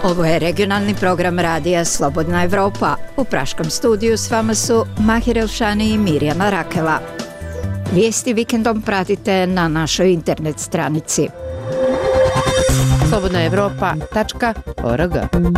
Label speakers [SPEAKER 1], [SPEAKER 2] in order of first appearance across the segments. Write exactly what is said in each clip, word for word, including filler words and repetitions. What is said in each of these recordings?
[SPEAKER 1] Ovo je regionalni program radija Slobodna Evropa. U praškom studiju s vama su Mahir Elšani i Mirjana Rakela. Vijesti vikendom pratite na našoj internet stranici
[SPEAKER 2] slobodna evropa tačka org.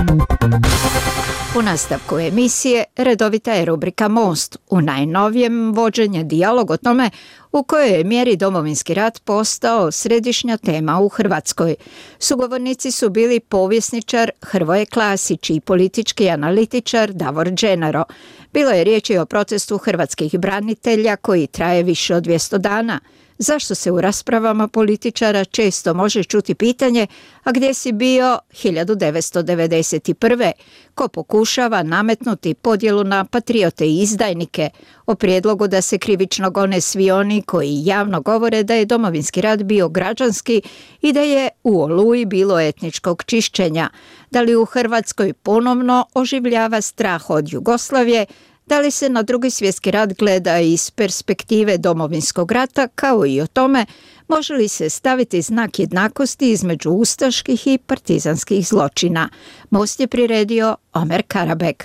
[SPEAKER 1] U nastavku emisije redovita je rubrika Most, u najnovijem vođenje dijalog o tome u kojoj je mjeri Domovinski rat postao središnja tema u Hrvatskoj. Sugovornici su bili povjesničar Hrvoje Klasić i politički analitičar Davor Dženero. Bilo je riječi o protestu hrvatskih branitelja koji traje više od dvjesto dana. Zašto se u raspravama političara često može čuti pitanje, a gdje si bio hiljadu devetsto devedeset prve? Ko pokušava nametnuti podjelu na patriote i izdajnike? O prijedlogu da se krivično gone svi oni koji javno govore da je Domovinski rat bio građanski i da je u Oluji bilo etničkog čišćenja. Da li u Hrvatskoj ponovno oživljava strah od Jugoslavije? Da li se na Drugi svjetski rat gleda iz perspektive Domovinskog rata, kao i o tome može li se staviti znak jednakosti između ustaških i partizanskih zločina? Most je priredio Omer Karabek.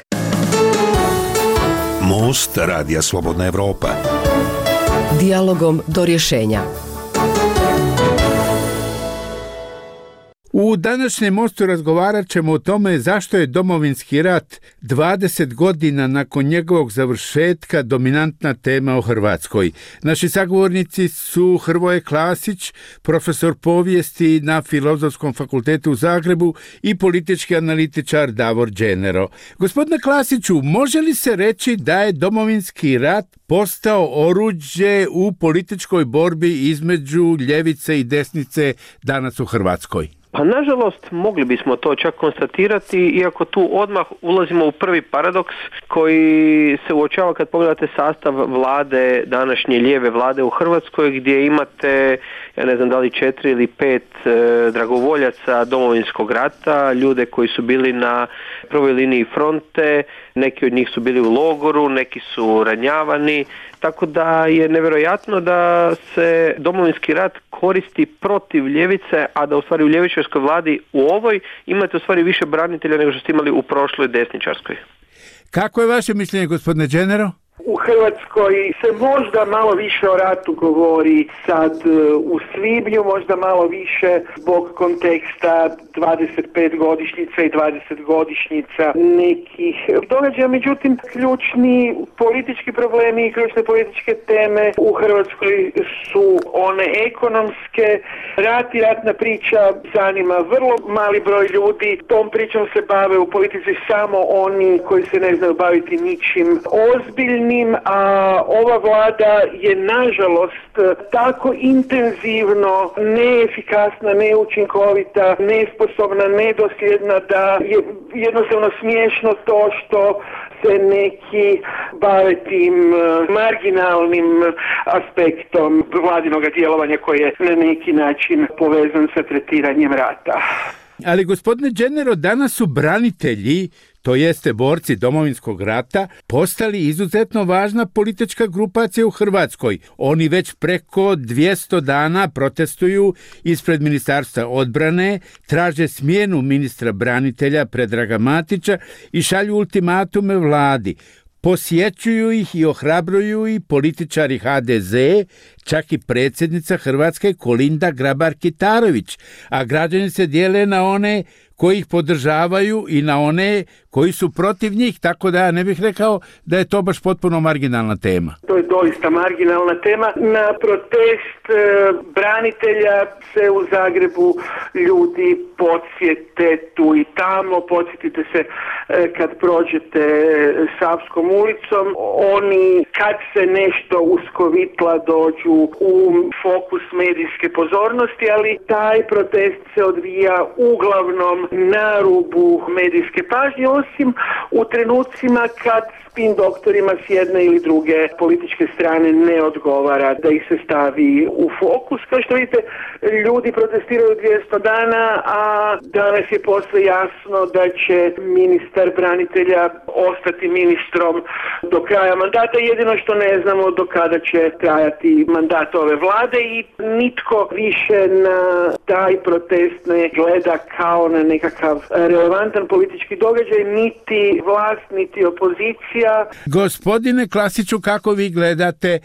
[SPEAKER 3] Most radija Slobodna Evropa.
[SPEAKER 2] Dijalogom do rješenja.
[SPEAKER 4] U današnjem Mostu razgovarat ćemo o tome zašto je Domovinski rat dvadeset godina nakon njegovog završetka dominantna tema u Hrvatskoj. Naši sagovornici su Hrvoje Klasić, profesor povijesti na Filozofskom fakultetu u Zagrebu i politički analitičar Davor Dženero. Gospodine Klasiću, može li se reći da je Domovinski rat postao oruđe u političkoj borbi između ljevice i desnice danas u Hrvatskoj?
[SPEAKER 5] Pa nažalost mogli bismo to čak konstatirati, iako tu odmah ulazimo u prvi paradoks koji se uočava kad pogledate sastav vlade, današnje lijeve vlade u Hrvatskoj, gdje imate, ja ne znam da li četiri ili pet e, dragovoljaca Domovinskog rata, ljude koji su bili na prvoj liniji fronte, neki od njih su bili u logoru, neki su ranjavani, tako da je nevjerojatno da se Domovinski rat koristi protiv ljevice, a da u stvari u ljevičarskoj vladi u ovoj imate u stvari više branitelja nego što ste imali u prošloj desničarskoj.
[SPEAKER 4] Kako je vaše mišljenje, gospodine Dženero?
[SPEAKER 6] U Hrvatskoj se možda malo više o ratu govori sad u svibnju, možda malo više zbog konteksta dvadeset pet godišnjica i dvadeset godišnjica nekih događaja. Međutim, ključni politički problemi i ključne političke teme u Hrvatskoj su one ekonomske. Rat i ratna priča zanima vrlo mali broj ljudi. Tom pričom se bave u politici samo oni koji se ne znaju baviti ničim ozbiljnim. A ova vlada je nažalost tako intenzivno neefikasna, neučinkovita, nesposobna, nedosljedna da je jednostavno smiješno to što se neki bave tim marginalnim aspektom vladinog djelovanja koji je na neki način povezan sa tretiranjem rata.
[SPEAKER 4] Ali gospodine Dženero, danas su branitelji, to jeste borci Domovinskog rata, postali izuzetno važna politička grupacija u Hrvatskoj. Oni već preko dvjesto dana protestuju ispred Ministarstva odbrane, traže smjenu ministra branitelja Predraga Matića i šalju ultimatume vladi. Posjećuju ih i ohrabruju i političari ha de ze, čak i predsjednica Hrvatske Kolinda Grabar-Kitarović, a građani se dijele na one koji ih podržavaju i na one koji su protiv njih, tako da ja ne bih rekao da je to baš potpuno marginalna tema.
[SPEAKER 6] To je doista marginalna tema. Na protest e, branitelja se u Zagrebu ljudi podsjete tu i tamo, podsjetite se e, kad prođete Savskom ulicom, oni kad se nešto uskovitla dođu u fokus medijske pozornosti, ali taj protest se odvija uglavnom na rubu medijske pažnje. On osim u trenucima kad spin doktorima s jedne ili druge političke strane ne odgovara da ih se stavi u fokus. Kao što vidite, ljudi protestiraju dvjesto dana, a danas je posve jasno da će ministar branitelja ostati ministrom do kraja mandata. Jedino što ne znamo do kada će trajati mandat ove vlade i nitko više na taj protest ne gleda kao na nekakav relevantan politički događaj, niti vlast, niti opozicija.
[SPEAKER 4] Gospodine Klasiću, kako vi gledate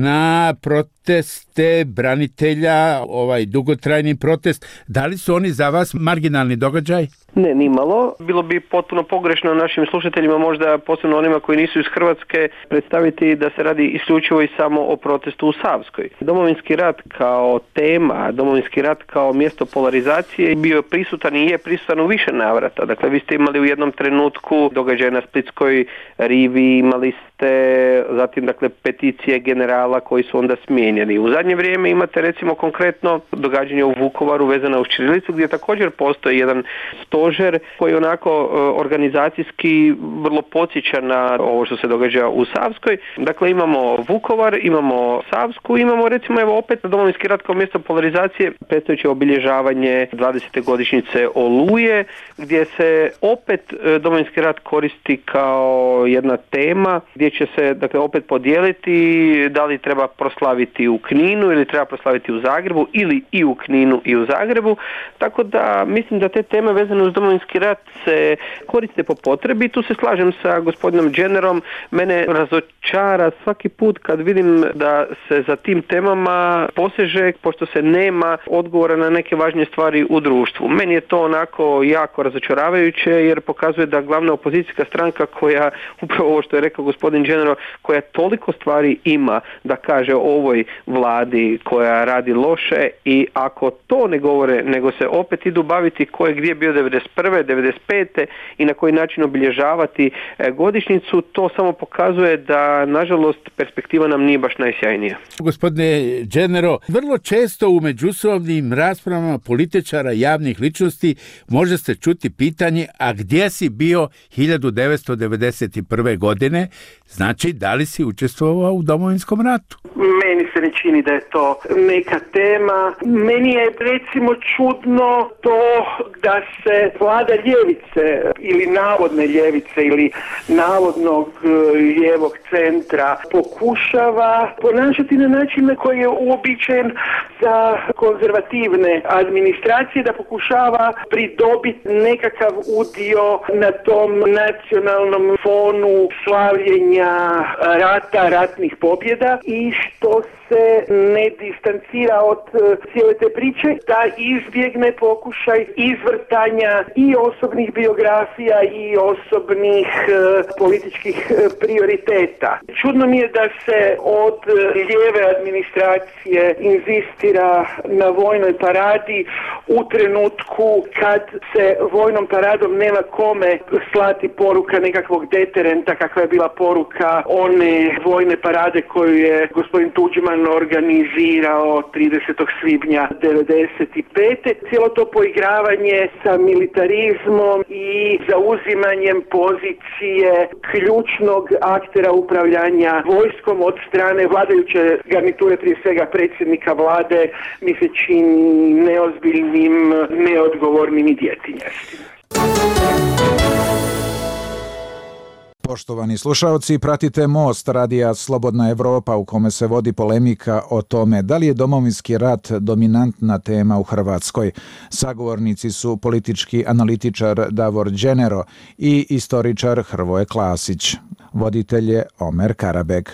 [SPEAKER 4] na proteste branitelja, ovaj dugotrajni protest? Da li su oni za vas marginalni događaj?
[SPEAKER 5] Ne, nimalo. Bilo bi potpuno pogrešno našim slušateljima, možda posebno onima koji nisu iz Hrvatske, predstaviti da se radi isključivo i samo o protestu u Savskoj. Domovinski rat kao tema, Domovinski rat kao mjesto polarizacije bio prisutan i je prisutan u više navrata. Dakle, vi ste imali u jednom trenutku događaj na Splitskoj rivi, imali ste zatim dakle peticije generala koji su onda smijenjeni. U zadnje vrijeme imate recimo konkretno događanje u Vukovaru vezano uz ćirilicu gdje također postoji jedan stožer koji onako organizacijski vrlo podsjeća na ovo što se događa u Savskoj. Dakle, imamo Vukovar, imamo Savsku, imamo recimo evo opet Domovinski rat kao mjesto polarizacije, predstojeće obilježavanje dvadesete godišnjice Oluje, gdje se opet Domovinski rat koristi kao jedna tema gdje će se dakle opet podijeliti da li treba proslaviti u Kninu ili treba proslaviti u Zagrebu ili i u Kninu i u Zagrebu. Tako da mislim da te teme vezane uz Domovinski rat se koriste po potrebi. Tu se slažem sa gospodinom Jennerom. Mene razočara svaki put kad vidim da se za tim temama poseže pošto se nema odgovora na neke važnije stvari u društvu. Meni je to onako jako razočaravajuće jer pokazuje da glavna opozicijska stranka koja, upravo ovo što je rekao gospodin Jenner, koja toliko stvari ima da kaže o ovoj vladi koja radi loše i ako to ne govore nego se opet idu baviti ko je gdje bio devedeset prve, devedeset pete i na koji način obilježavati godišnjicu, to samo pokazuje da nažalost perspektiva nam nije baš najsjajnija.
[SPEAKER 4] Gospodine Jennero, vrlo često u međusobnim raspravama političara javnih ličnosti može se čuti pitanje a gdje si bio hiljadu devetsto devedeset prve godine, znači da li si učestvovao u Domovinskom ratu?
[SPEAKER 6] Meni se ne čini da je to neka tema. Meni je recimo čudno to da se vlada ljevice ili navodne ljevice ili navodnog lijevog centra pokušava ponašati na način na koji je uobičajen za konzervativne administracije, da pokušava pridobiti nekakav udio na tom nacionalnom fonu slavljenja rata, ratnih pobjeda i što se ne distancira od cijele te priče, da izbjegne pokušaj izvrtanja i osobnih biografija i osobnih e, političkih e, prioriteta. Čudno mi je da se od lijeve administracije inzistira na vojnoj paradi u trenutku kad se vojnom paradom nema kome slati poruka nekakvog deterenta kakva je bila poruka one vojne parade koju je gospodin Tuđman organizirao tridesetog svibnja devedeset pete. Cijelo to poigravanje sa militarizmom i zauzimanjem pozicije ključnog aktera upravljanja vojskom od strane vladajuće garniture, prije svega predsjednika vlade, mi se čini neozbiljnim, neodgovornim i djetinjastim.
[SPEAKER 7] Poštovani slušaoci, pratite Most radija Slobodna Evropa u kome se vodi polemika o tome da li je Domovinski rat dominantna tema u Hrvatskoj. Sagovornici su politički analitičar Davor Jennero i istoričar Hrvoje Klasić. Voditelj je Omer Karabeg.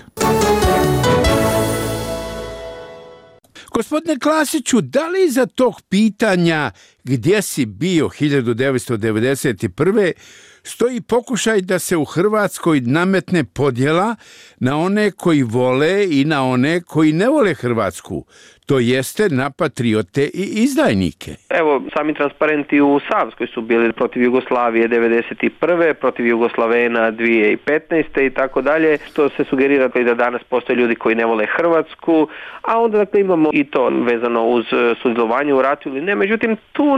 [SPEAKER 4] Gospodine Klasiću, da li iza tog pitanja gdje si bio hiljadu devetsto devedeset prve stoji pokušaj da se u Hrvatskoj nametne podjela na one koji vole i na one koji ne vole Hrvatsku, to jeste na patriote i izdajnike?
[SPEAKER 5] Evo, sami transparenti u Savskoj su bili protiv Jugoslavije devedeset prve, protiv Jugoslavena dvije tisuće petnaeste i tako dalje, što se sugerira da danas postoje ljudi koji ne vole Hrvatsku, a onda dakle imamo i to vezano uz sudjelovanje u ratu ili ne. Međutim, tu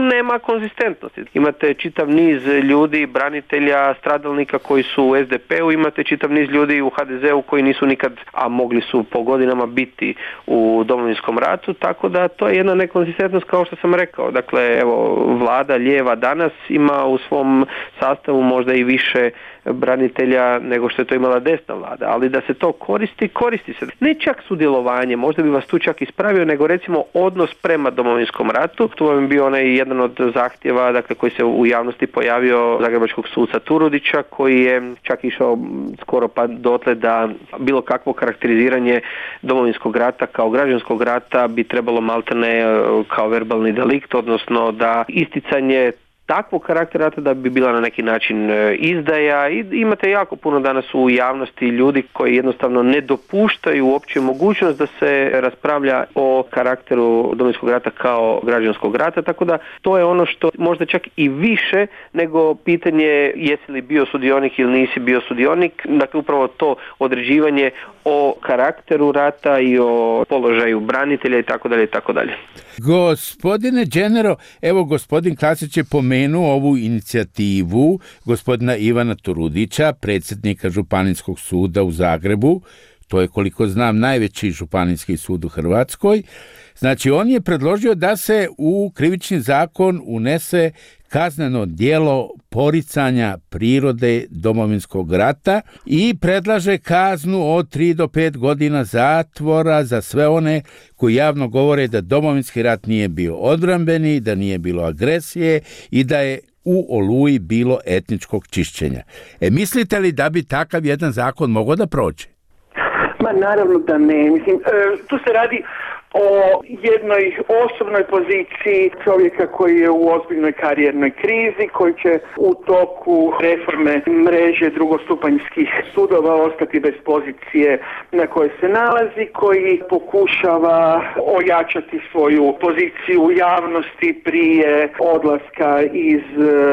[SPEAKER 5] nema konzistentnosti. Imate čitav niz ljudi, branitelja, stradalnika koji su u es de pe u, imate čitav niz ljudi u ha de ze u koji nisu nikad, a mogli su po godinama biti u Domovinskom ratu, tako da to je jedna nekonzistentnost kao što sam rekao. Dakle, evo, vlada lijeva danas ima u svom sastavu možda i više branitelja nego što je to imala desna vlada, ali da se to koristi, koristi se. Ne čak sudjelovanje, možda bi vas tu čak ispravio, nego recimo odnos prema Domovinskom ratu. Tu vam bio onaj jedan od zahtjeva, dakle, koji se u javnosti pojavio zagrebačkog suca Turudića, koji je čak išao skoro pa dotle da bilo kakvo karakteriziranje Domovinskog rata kao građanskog rata bi trebalo maltene kao verbalni delikt, odnosno da isticanje takvog karaktera da bi bila na neki način izdaja, i imate jako puno danas u javnosti ljudi koji jednostavno ne dopuštaju uopće mogućnost da se raspravlja o karakteru Domovinskog rata kao građanskog rata, tako da to je ono što možda čak i više nego pitanje jesi li bio sudionik ili nisi bio sudionik, dakle upravo to određivanje o karakteru rata i o položaju branitelja i tako dalje i tako dalje.
[SPEAKER 4] Gospodine Đenero, evo gospodin Klasić je pomenuo ovu inicijativu gospodina Ivana Turudića, predsjednika Županijskog suda u Zagrebu. To je, koliko znam, najveći županijski sud u Hrvatskoj. Znači, on je predložio da se u krivični zakon unese kazneno djelo poricanja prirode Domovinskog rata i predlaže kaznu od tri do pet godina zatvora za sve one koji javno govore da Domovinski rat nije bio odbrambeni, da nije bilo agresije i da je u Oluji bilo etničkog čišćenja. E, mislite li da bi takav jedan zakon mogao da prođe?
[SPEAKER 6] Ma naravno da ne. Mislim, e, tu se radi o jednoj osobnoj poziciji čovjeka koji je u ozbiljnoj karijernoj krizi, koji će u toku reforme mreže drugostupanjskih sudova ostati bez pozicije na kojoj se nalazi, koji pokušava ojačati svoju poziciju u javnosti prije odlaska iz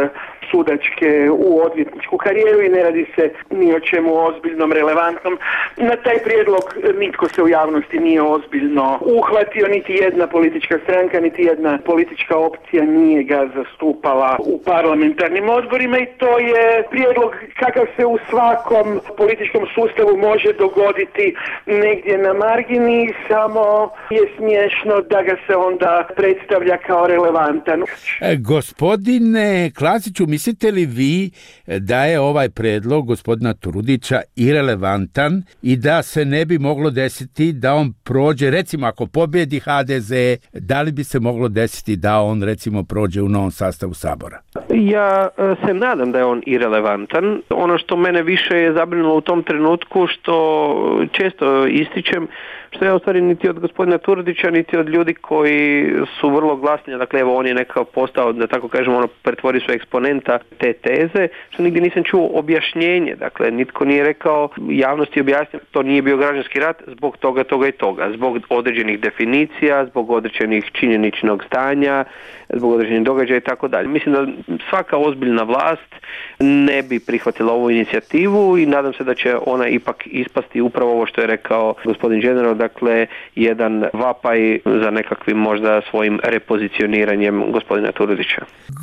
[SPEAKER 6] sudačke u odvjetničku karijeru i ne radi se ni o čemu ozbiljnom, relevantnom. Na taj prijedlog nitko se u javnosti nije ozbiljno uhvatio, niti jedna politička stranka, niti jedna politička opcija nije ga zastupala u parlamentarnim odborima i to je prijedlog kakav se u svakom političkom sustavu može dogoditi negdje na margini, samo je smiješno da ga se onda predstavlja kao relevantan.
[SPEAKER 4] E, gospodine Klasiću, mislite li vi da je ovaj predlog gospodina Turudića irelevantan i da se ne bi moglo desiti da on prođe, recimo ako pobjedi ha de ze, da li bi se moglo desiti da on recimo prođe u novom sastavu Sabora?
[SPEAKER 5] Ja se nadam da je on irelevantan. Ono što mene više je zabrinulo u tom trenutku, što često ističem, što je u stvari niti od gospodina Turudića, niti od ljudi koji su vrlo glasni, dakle evo on je nekako postao, da tako kažem, ono pretvori su eksponenta te teze, što nigdje nisam čuo objašnjenje, dakle nitko nije rekao, javnosti objasnio, to nije bio građanski rat zbog toga, toga i toga, zbog određenih definicija, zbog određenih činjeničnog stanja, zbog određenih događaja i tako dalje. Mislim da svaka ozbiljna vlast ne bi prihvatila ovu inicijativu i nadam se da će ona ipak ispasti upravo ovo što je rekao gospodin Đenero, dakle jedan vapaj za nekakvim možda svojim repozicioniranjem gospodina Turudića.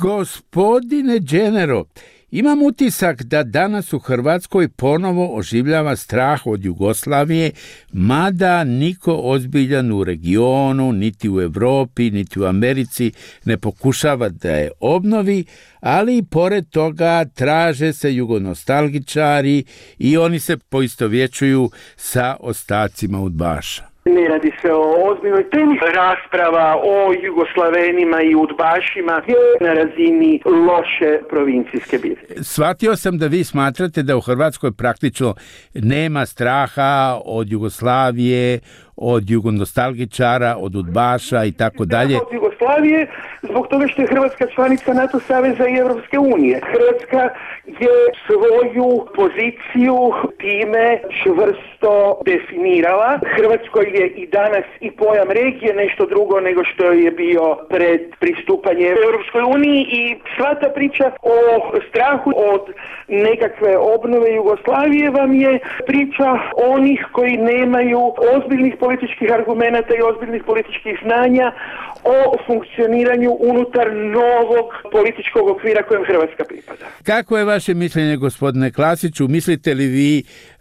[SPEAKER 4] Gospodine Đenero, imam utisak da danas u Hrvatskoj ponovo oživljava strah od Jugoslavije, mada niko ozbiljan u regionu, niti u Europi, niti u Americi ne pokušava da je obnovi, ali pored toga traže se jugonostalgičari i oni se poistovjećuju sa ostacima udbaša.
[SPEAKER 6] Ne radi se o ozbiljnoj temi. Rasprava o Jugoslavenima i udbašima je na razini loše provincijske bitke.
[SPEAKER 4] Shvatio sam da vi smatrate da u Hrvatskoj praktično nema straha od Jugoslavije, od jugonostalgičara, od udbaša i tako dalje.
[SPEAKER 6] Od Jugoslavije zbog toga što je Hrvatska članica NATO saveza i Europske unije. Hrvatska je svoju poziciju time čvrsto definirala. Hrvatskoj je i danas i pojam regije nešto drugo nego što je bio pred pristupanje Europskoj uniji i sva ta priča o strahu od nekakve obnove Jugoslavije vam je priča onih koji nemaju ozbiljnih političkih argumenata i ozbiljnih političkih znanja o funkcioniranju unutar novog političkog okvira kojem Hrvatska pripada.
[SPEAKER 4] Kako je vaše mišljenje, gospodine Klasiću? Mislite li vi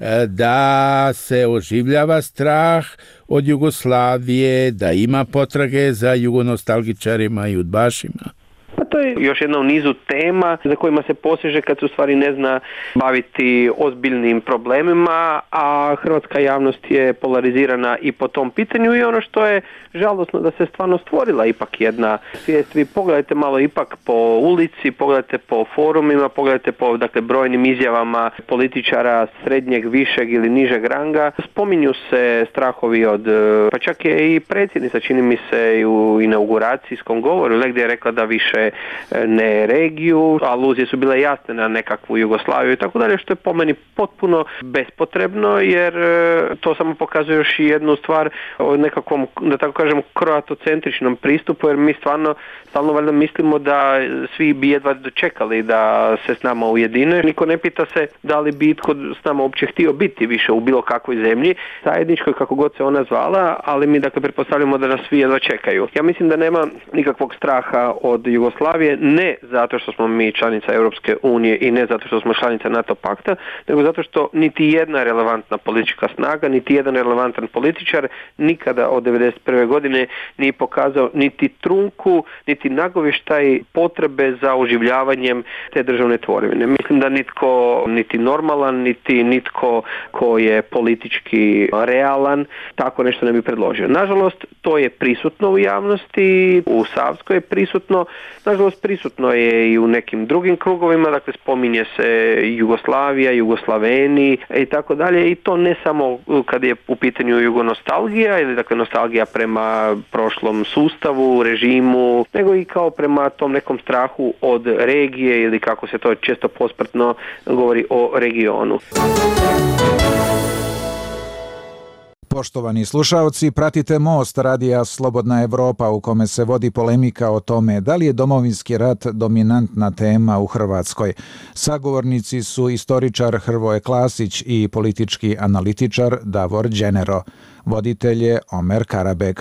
[SPEAKER 4] da se oživljava strah od Jugoslavije, da ima potrage za jugonostalgičarima i udbašima?
[SPEAKER 5] To je još jedna u nizu tema za kojima se poseže kad se u stvari ne zna baviti ozbiljnim problemima, a hrvatska javnost je polarizirana i po tom pitanju i ono što je žalosno da se stvarno stvorila ipak jedna svijest. Vi pogledajte malo ipak po ulici, pogledajte po forumima, pogledajte po dakle, brojnim izjavama političara srednjeg, višeg ili nižeg ranga. Spominju se strahovi od, pa čak je i predsjednica, čini mi se i u inauguracijskom govoru, negdje je rekla da više ne regiju, aluzije su bile jasne na nekakvu Jugoslaviju i tako dalje, što je po meni potpuno bespotrebno, jer to samo pokazuje još i jednu stvar o nekakvom, da tako kažemo, kroatocentričnom pristupu, jer mi stvarno stalno valjda mislimo da svi bi jedva dočekali da se s nama ujedine. Niko ne pita se da li bi itko s nama uopće htio biti više u bilo kakvoj zemlji, zajedničkoj, kako god se ona zvala, ali mi dakle pretpostavljamo da nas svi jedva čekaju. Ja mislim da nema nikakvog straha od Jugoslavije, ne zato što smo mi članica Europske unije i ne zato što smo članica NATO pakta, nego zato što niti jedna relevantna politička snaga, niti jedan relevantan političar nikada od devedeset prve godine nije pokazao niti trunku, niti nagovještaj potrebe za oživljavanjem te državne tvorevine. Mislim da nitko, niti normalan, niti nitko ko je politički realan, tako nešto ne bi predložio. Nažalost, to je prisutno u javnosti, u Savskoj je prisutno, nažalost prisutno je i u nekim drugim krugovima, dakle spominje se Jugoslavija, Jugoslaveni i tako dalje, i to ne samo kad je u pitanju jugonostalgija ili dakle nostalgija prema prošlom sustavu, režimu, nego i kao prema tom nekom strahu od regije ili kako se to često pospretno govori o regionu.
[SPEAKER 7] Poštovani slušaoci, pratite Most radija Slobodna Evropa u kome se vodi polemika o tome da li je domovinski rat dominantna tema u Hrvatskoj. Sagovornici su istoričar Hrvoje Klasić i politički analitičar Davor Đenero. Voditelj je Omer Karabeg.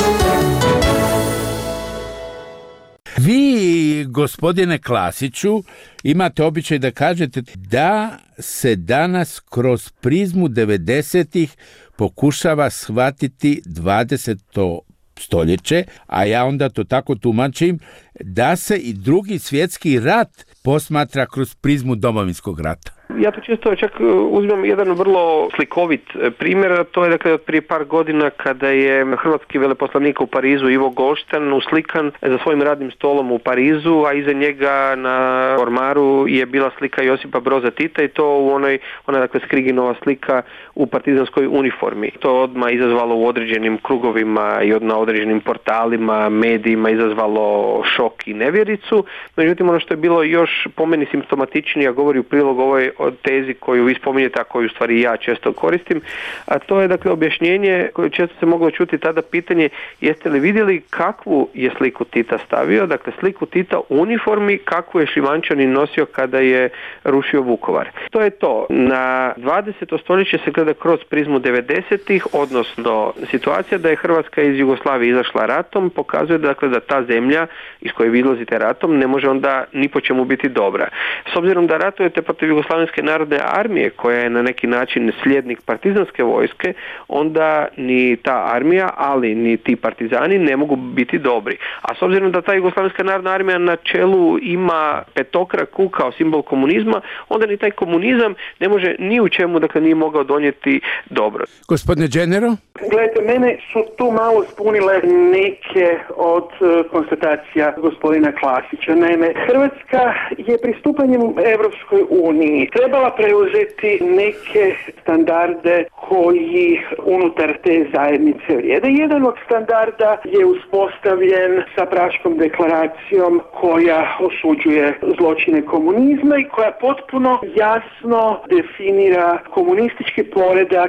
[SPEAKER 4] Vi, gospodine Klasiću, imate običaj da kažete da se danas kroz prizmu devedesetih pokušava shvatiti dvadeseto stoljeće, a ja onda to tako tumačim da se i drugi svjetski rat posmatra kroz prizmu domovinskog rata.
[SPEAKER 5] Ja to često čak uzmem jedan vrlo slikovit primjer, to je dakle od prije par godina kada je hrvatski veleposlanik u Parizu Ivo Golštan uslikan za svojim radnim stolom u Parizu, a iza njega na ormaru je bila slika Josipa Broza Tita i to u onoj, ona dakle Skriginova slika u partizanskoj uniformi. To odmah izazvalo u određenim krugovima i na određenim portalima, medijima izazvalo šok i nevjericu. Međutim, ono što je bilo još po meni simptomatičnije, a govori u prilog ovoj od tezi koju vi spominjete, a koju u stvari ja često koristim, a to je dakle objašnjenje koje često se moglo čuti tada pitanje: jeste li vidjeli kakvu je sliku Tita stavio, dakle sliku Tita u uniformi kakvu je Šljivančanin nosio kada je rušio Vukovar. To je to. Na dvadeseto stoljeće se gleda kroz prizmu devedesetih, odnosno situacija da je Hrvatska iz Jugoslavije izašla ratom pokazuje dakle da ta zemlja iz koje vi izlazite ratom ne može onda ni po čemu biti dobra. S obzirom da ratujete protiv Jugoslavenske narodne armije koja je na neki način slijednik partizanske vojske, onda ni ta armija, ali ni ti partizani ne mogu biti dobri. A s obzirom da ta Jugoslavenska narodna armija na čelu ima petokraku kao simbol komunizma, onda ni taj komunizam ne može ni u čemu, dakle nije mogao donijeti dobro.
[SPEAKER 4] Gospodine Đenero?
[SPEAKER 6] Gledajte, mene su tu malo spunile neke od konstatacija gospodina Klasića. Naime, Hrvatska je pristupanjem Europskoj uniji trebala preuzeti neke standarde koji unutar te zajednice vrijede. Jedan od standarda je uspostavljen sa Praškom deklaracijom koja osuđuje zločine komunizma i koja potpuno jasno definira komunistički poredak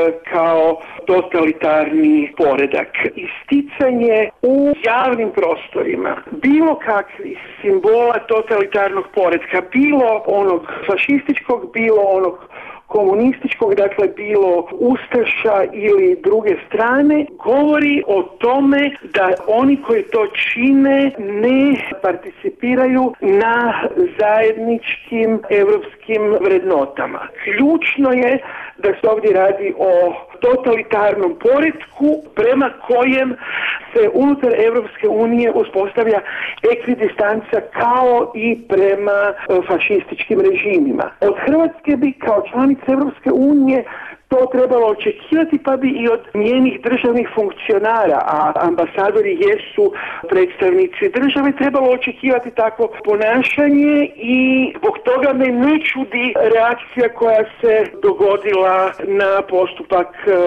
[SPEAKER 6] kao totalitarni poredak. Isticanje u javnim prostorima bilo kakvih simbola totalitarnog poretka, bilo onog fašističkog, bilo onog komunističkog, dakle bilo ustaša ili druge strane, govori o tome da oni koji to čine ne participiraju na zajedničkim europskim vrednotama. Ključno je da se ovdje radi o totalitarnom poretku prema kojem se unutar Europske unije uspostavlja ekvidistanca kao i prema fašističkim režimima. Od Hrvatske bi kao članica Europske unije to trebalo očekivati, pa bi i od njenih državnih funkcionara, a ambasadori jesu predstavnici države, trebalo očekivati takvo ponašanje i zbog toga me ne čudi reakcija koja se dogodila na postupak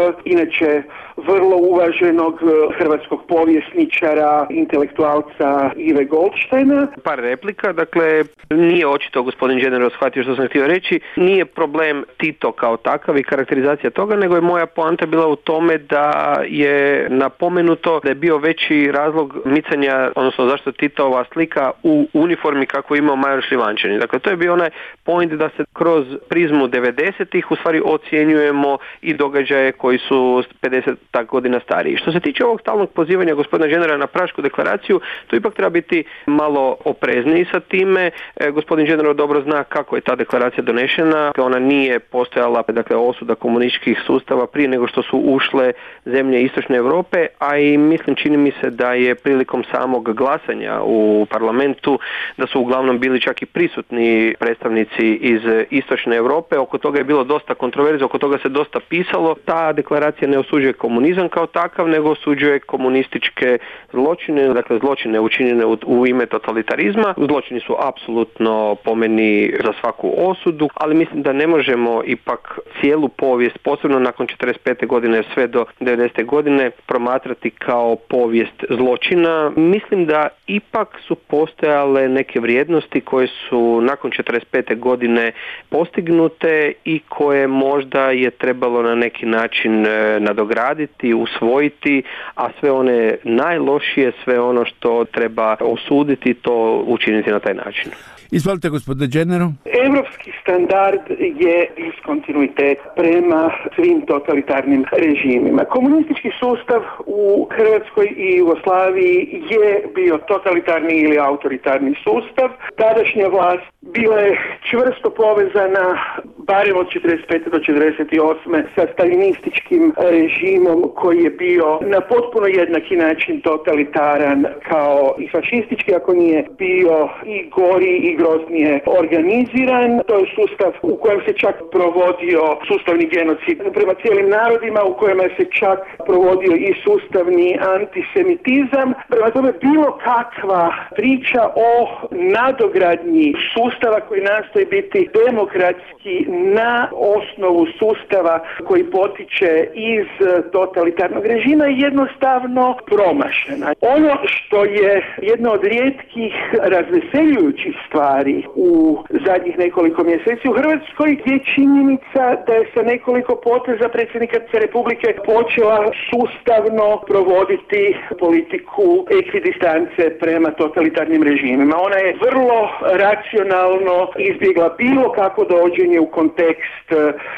[SPEAKER 6] inače vrlo uvaženog hrvatskog povjesničara, intelektualca Ive Goldsteina.
[SPEAKER 5] Par replika, dakle, nije očito gospodin General shvatio što sam htio reći, nije problem Tito kao takav i karakterizacija toga, nego je moja poanta bila u tome da je napomenuto da je bio veći razlog micanja, odnosno zašto Titova slika u uniformi kako imao major Šljivančanin. Dakle, to je bio onaj point da se kroz prizmu devedesetih u stvari ocjenjujemo i događaje koji su pedeset godina stariji. Što se tiče ovog stalnog pozivanja gospodina Generala na Prašku deklaraciju, to ipak treba biti malo oprezniji sa time. E, gospodin General dobro zna kako je ta deklaracija donešena. Ona nije postojala, dakle, osuda komunističkih sustava prije nego što su ušle zemlje Istočne Europe, a i mislim, čini mi se da je prilikom samog glasanja u parlamentu da su uglavnom bili čak i prisutni predstavnici iz Istočne Europe. Oko toga je bilo dosta kontroverze, oko toga se dosta pisalo. Ta deklaracija ne osuđuje komunizam kao takav, nego osuđuje komunističke zločine, dakle zločine učinjene u, u ime totalitarizma. Zločini su apsolutno po meni za svaku osudu, ali mislim da ne možemo ipak cijelu povijest, posebno nakon četrdeset pete godine sve do devedesete godine, promatrati kao povijest zločina. Mislim da ipak su postojale neke vrijednosti koje su nakon četrdeset pete godine postignute i koje možda je trebalo na neki način nadograditi, usvojiti, a sve one najlošije, sve ono što treba osuditi, to učiniti na taj način.
[SPEAKER 4] Izvolite, gospodine General.
[SPEAKER 6] Evropski standard je diskontinuitet prema svim totalitarnim režimima. Komunistički sustav u Hrvatskoj i Jugoslaviji je bio totalitarni ili autoritarni sustav. Tadašnja vlast bila je čvrsto povezana barem od četrdeset pete do četrdeset osme sa stalinističkim režimom koji je bio na potpuno jednaki način totalitaran kao i fašistički, ako nije bio i gori i groznije organiziran. To je sustav u kojem se čak provodio sustavni genocid prema cijelim narodima, u kojem se čak provodio i sustavni antisemitizam. Prema tome, bilo kakva priča o nadogradnji sustava koji nastoji biti demokratski na osnovu sustava koji potiče iz totalitarnog režima je jednostavno promašena. Ono što je jedna od rijetkih razveseljujućih stvari u zadnjih nekoliko mjeseci u Hrvatskoj je činjenica da je sa nekoliko poteza predsjednika Republike počela sustavno provoditi politiku ekvidistance prema totalitarnim režimima. Ona je vrlo racionalno izbjegla bilo kako dođenje u kontekst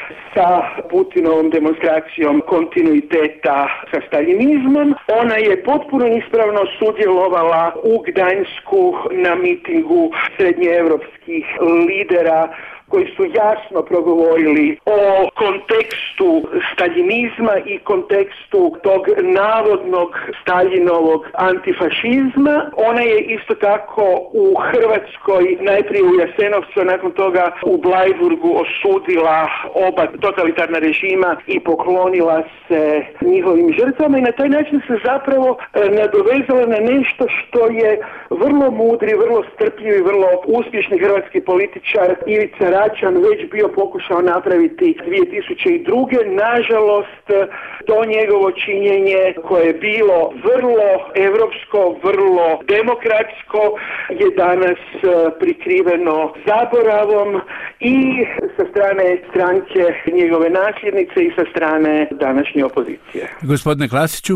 [SPEAKER 6] sa Putinovom demonstracijom kontinuiteta sa staljinizmom. Ona je potpuno ispravno sudjelovala u Gdańsku na mitingu srednjeevropskih lidera koji su jasno progovorili o kontekstu staljinizma i kontekstu tog navodnog Staljinovog antifašizma. Ona je isto tako u Hrvatskoj, najprije u Jasenovcu, nakon toga u Blajburgu osudila oba totalitarna režima i poklonila se njihovim žrtvama i na taj način se zapravo nadovezala na nešto što je vrlo mudri, vrlo strpljiv i vrlo uspješni hrvatski političar Ivica Račan već bio pokušao napraviti dvije tisuće druge. Nažalost, to njegovo činjenje koje je bilo vrlo evropsko, vrlo demokratsko je danas prikriveno zaboravom i sa strane stranke njegove nasljednice i sa strane današnje opozicije.
[SPEAKER 4] Gospodine Klasiću?
[SPEAKER 5] Pa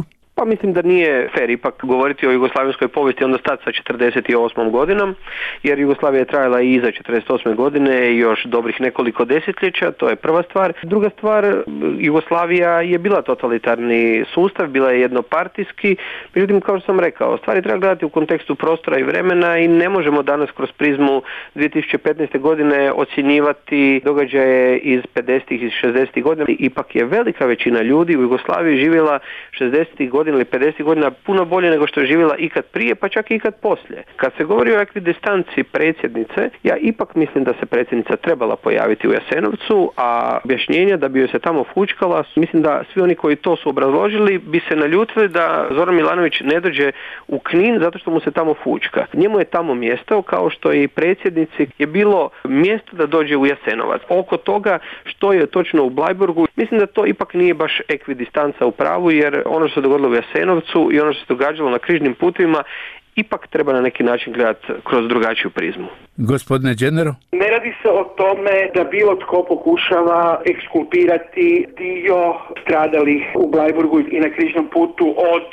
[SPEAKER 5] Pa mislim da nije fer ipak govoriti o jugoslavenskoj povijesti onda stati sa četrdeset osmom godinom, jer Jugoslavija je trajala i iza četrdeset osme godine i još dobrih nekoliko desetljeća, to je prva stvar. Druga stvar, Jugoslavija je bila totalitarni sustav, bila je jednopartijski, međutim kao što sam rekao, stvari treba gledati u kontekstu prostora i vremena i ne možemo danas kroz prizmu dvije tisuće petnaeste. godine ocjenjivati događaje iz pedesetih i šezdesetih godina. Ipak je velika većina ljudi u Jugoslaviji živjela šezdesetih godina ili pedesetih godina puno bolje nego što je živjela ikad prije, pa čak i ikad poslije. Kad se govori o ekvidistanci predsjednice, ja ipak mislim da se predsjednica trebala pojaviti u Jasenovcu, a objašnjenja da bi joj se tamo fučkala, mislim da svi oni koji to su obrazložili bi se naljutili da Zoran Milanović ne dođe u Knin zato što mu se tamo fučka. Njemu je tamo mjesto, kao što i predsjednici je bilo mjesto da dođe u Jasenovac. Oko toga što je točno u Bleiburgu, mislim da to ipak nije baš ekvidistanca u pravu, jer ono što se dogodilo u Jasenovcu i ono što se događalo na križnim putovima ipak treba na neki način gledati kroz drugačiju prizmu.
[SPEAKER 4] Gospodine Đenero?
[SPEAKER 6] Ne radi se o tome da bilo tko pokušava ekskulpirati dio stradalih u Bleiburgu i na križnom putu od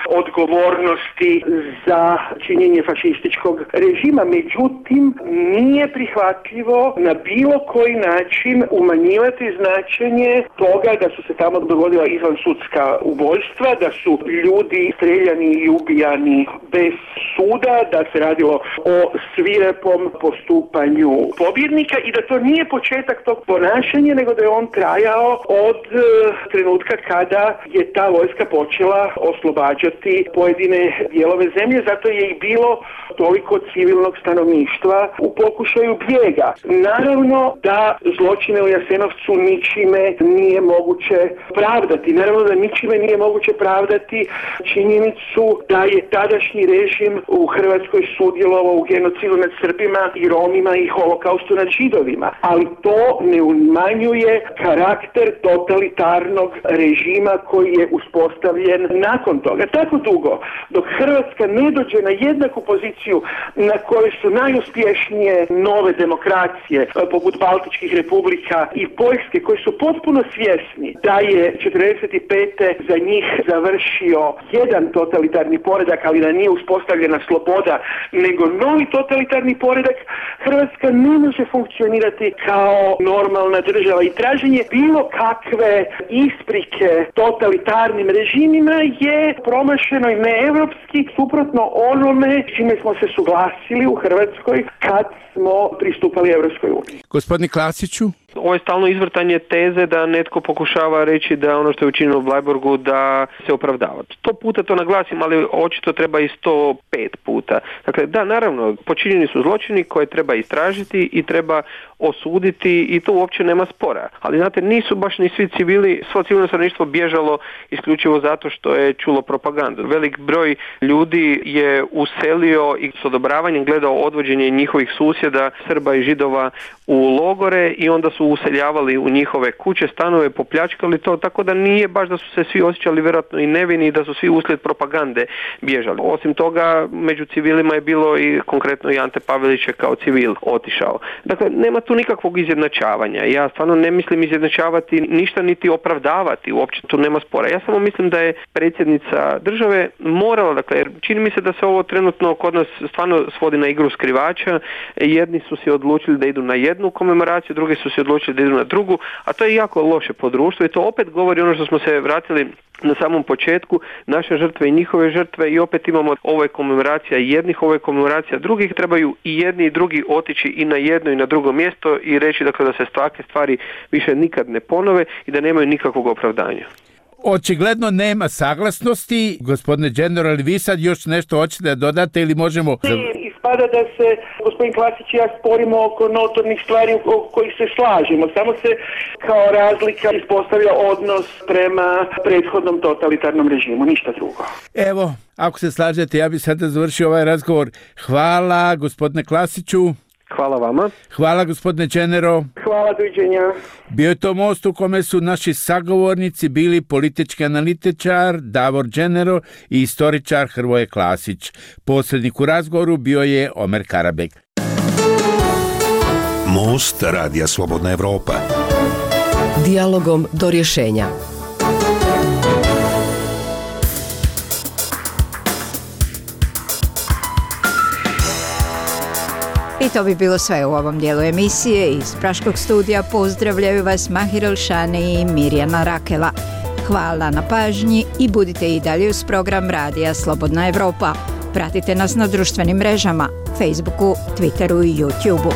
[SPEAKER 6] odgovornosti za činjenje fašističkog režima. Međutim, nije prihvatljivo na bilo koji način umanjivati značenje toga da su se tamo dogodila izvansudska ubojstva, da su ljudi streljani i ubijani bez suda, da se radilo o svirepom postupanju pobjednika i da to nije početak tog ponašanja, nego da je on trajao od e, trenutka kada je ta vojska počela oslobađati pojedine dijelove zemlje, zato je i bilo toliko civilnog stanovništva u pokušaju bijega. Naravno da zločine u Jasenovcu ničime nije moguće pravdati. Naravno da ničime nije moguće pravdati činjenicu da je tadašnji režim u Hrvatskoj sudjelovao u genocidu nad Srbima i Romima i holokaustu nad Židovima. Ali to ne umanjuje karakter totalitarnog režima koji je uspostavljen nakon toga. Tako dugo, dok Hrvatska ne dođe na jednaku poziciju na kojoj su najuspješnije nove demokracije, poput Baltičkih republika i Poljske, koji su potpuno svjesni da je četrdeset pete za njih završio jedan totalitarni poredak, ali da nije uspostavljena sloboda, nego novi totalitarni poredak, Hrvatska ne može funkcionirati kao normalna država i traženje bilo kakve isprike totalitarnim režimima je promašeno i neevropski, suprotno onome čime smo se suglasili u Hrvatskoj kad smo pristupali Evropskoj uniji.
[SPEAKER 4] Gospodine Klasiću?
[SPEAKER 5] Ovo je stalno izvrtanje teze da netko pokušava reći da ono što je učinilo u Bleiburgu da se opravdava. Sto puta to naglasim, ali očito treba i sto pet puta. Dakle, da, naravno, počinjeni su zločini koje treba istražiti i treba osuditi i to uopće nema spora. Ali znate, nisu baš ni svi civili, svo civilno stanovništvo bježalo isključivo zato što je čulo propagandu. Velik broj ljudi je uselio i s odobravanjem gledao odvođenje njihovih susjeda, Srba i Židova u logore i onda su useljavali u njihove kuće, stanove, popljačkali to, tako da nije baš da su se svi osjećali vjerojatno i nevini i da su svi uslijed propagande bježali. Osim toga, među civilima je bilo i konkretno i Ante Pavelić je kao civil otišao. Dakle, nema tu nikakvog izjednačavanja. Ja stvarno ne mislim izjednačavati ništa niti opravdavati, uopće tu nema spora. Ja samo mislim da je predsjednica države morala, dakle, jer čini mi se da se ovo trenutno kod nas stvarno svodi na igru skrivača. Jedni su se odlučili da idu na jednu komemoraciju, drugi su se odlučili da idu na drugu, a to je jako loše po društvu i to opet govori ono što smo se vratili na samom početku, naše žrtve i njihove žrtve i opet imamo ovo je komemoracija jednih, ovo je komemoracija drugih, trebaju i jedni i drugi otići i na jedno i na drugo mjesto i reći dakle da se takve stvari više nikad ne ponove i da nemaju nikakvog opravdanja.
[SPEAKER 4] Očigledno nema saglasnosti. Gospodine Đenero, ali vi sad još nešto hoćete da dodate ili možemo...
[SPEAKER 6] Ispada da se gospodin Klasić i ja sporimo oko notornih stvari oko kojih se slažemo. Samo se kao razlika ispostavlja odnos prema prethodnom totalitarnom režimu, ništa drugo.
[SPEAKER 4] Evo, ako se slažete, ja bih sada završio ovaj razgovor. Hvala gospodine Klasiću.
[SPEAKER 5] Hvala vama.
[SPEAKER 4] Hvala gospodine Đenero.
[SPEAKER 6] Hvala, doviđenja.
[SPEAKER 4] Bio je to most u kome su naši sagovornici bili politički analitičar Davor Đenero i istoričar Hrvoje Klasić. Posrednik u razgovoru bio je Omer Karabek.
[SPEAKER 3] Most Radija Slobodna Evropa.
[SPEAKER 2] Dijalogom do rješenja.
[SPEAKER 1] I to bi bilo sve u ovom dijelu emisije. Iz Praškog studija pozdravljaju vas Mahir Elšani i Mirjana Rakela. Hvala na pažnji i budite i dalje uz program Radija Slobodna Evropa. Pratite nas na društvenim mrežama, Facebooku, Twitteru i YouTubeu.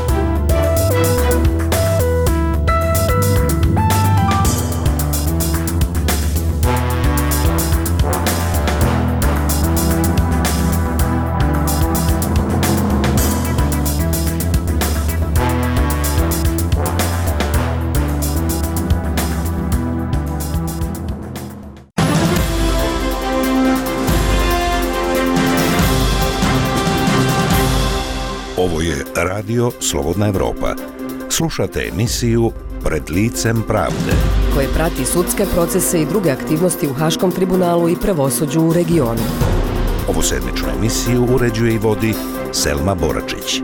[SPEAKER 3] Ovo je Radio Slobodna Evropa. Slušate emisiju Pred licem pravde,
[SPEAKER 2] koje prati sudske procese i druge aktivnosti u Haškom tribunalu i pravosuđu u regionu.
[SPEAKER 3] Ovu sedmičnu emisiju uređuje i vodi Selma Boračić.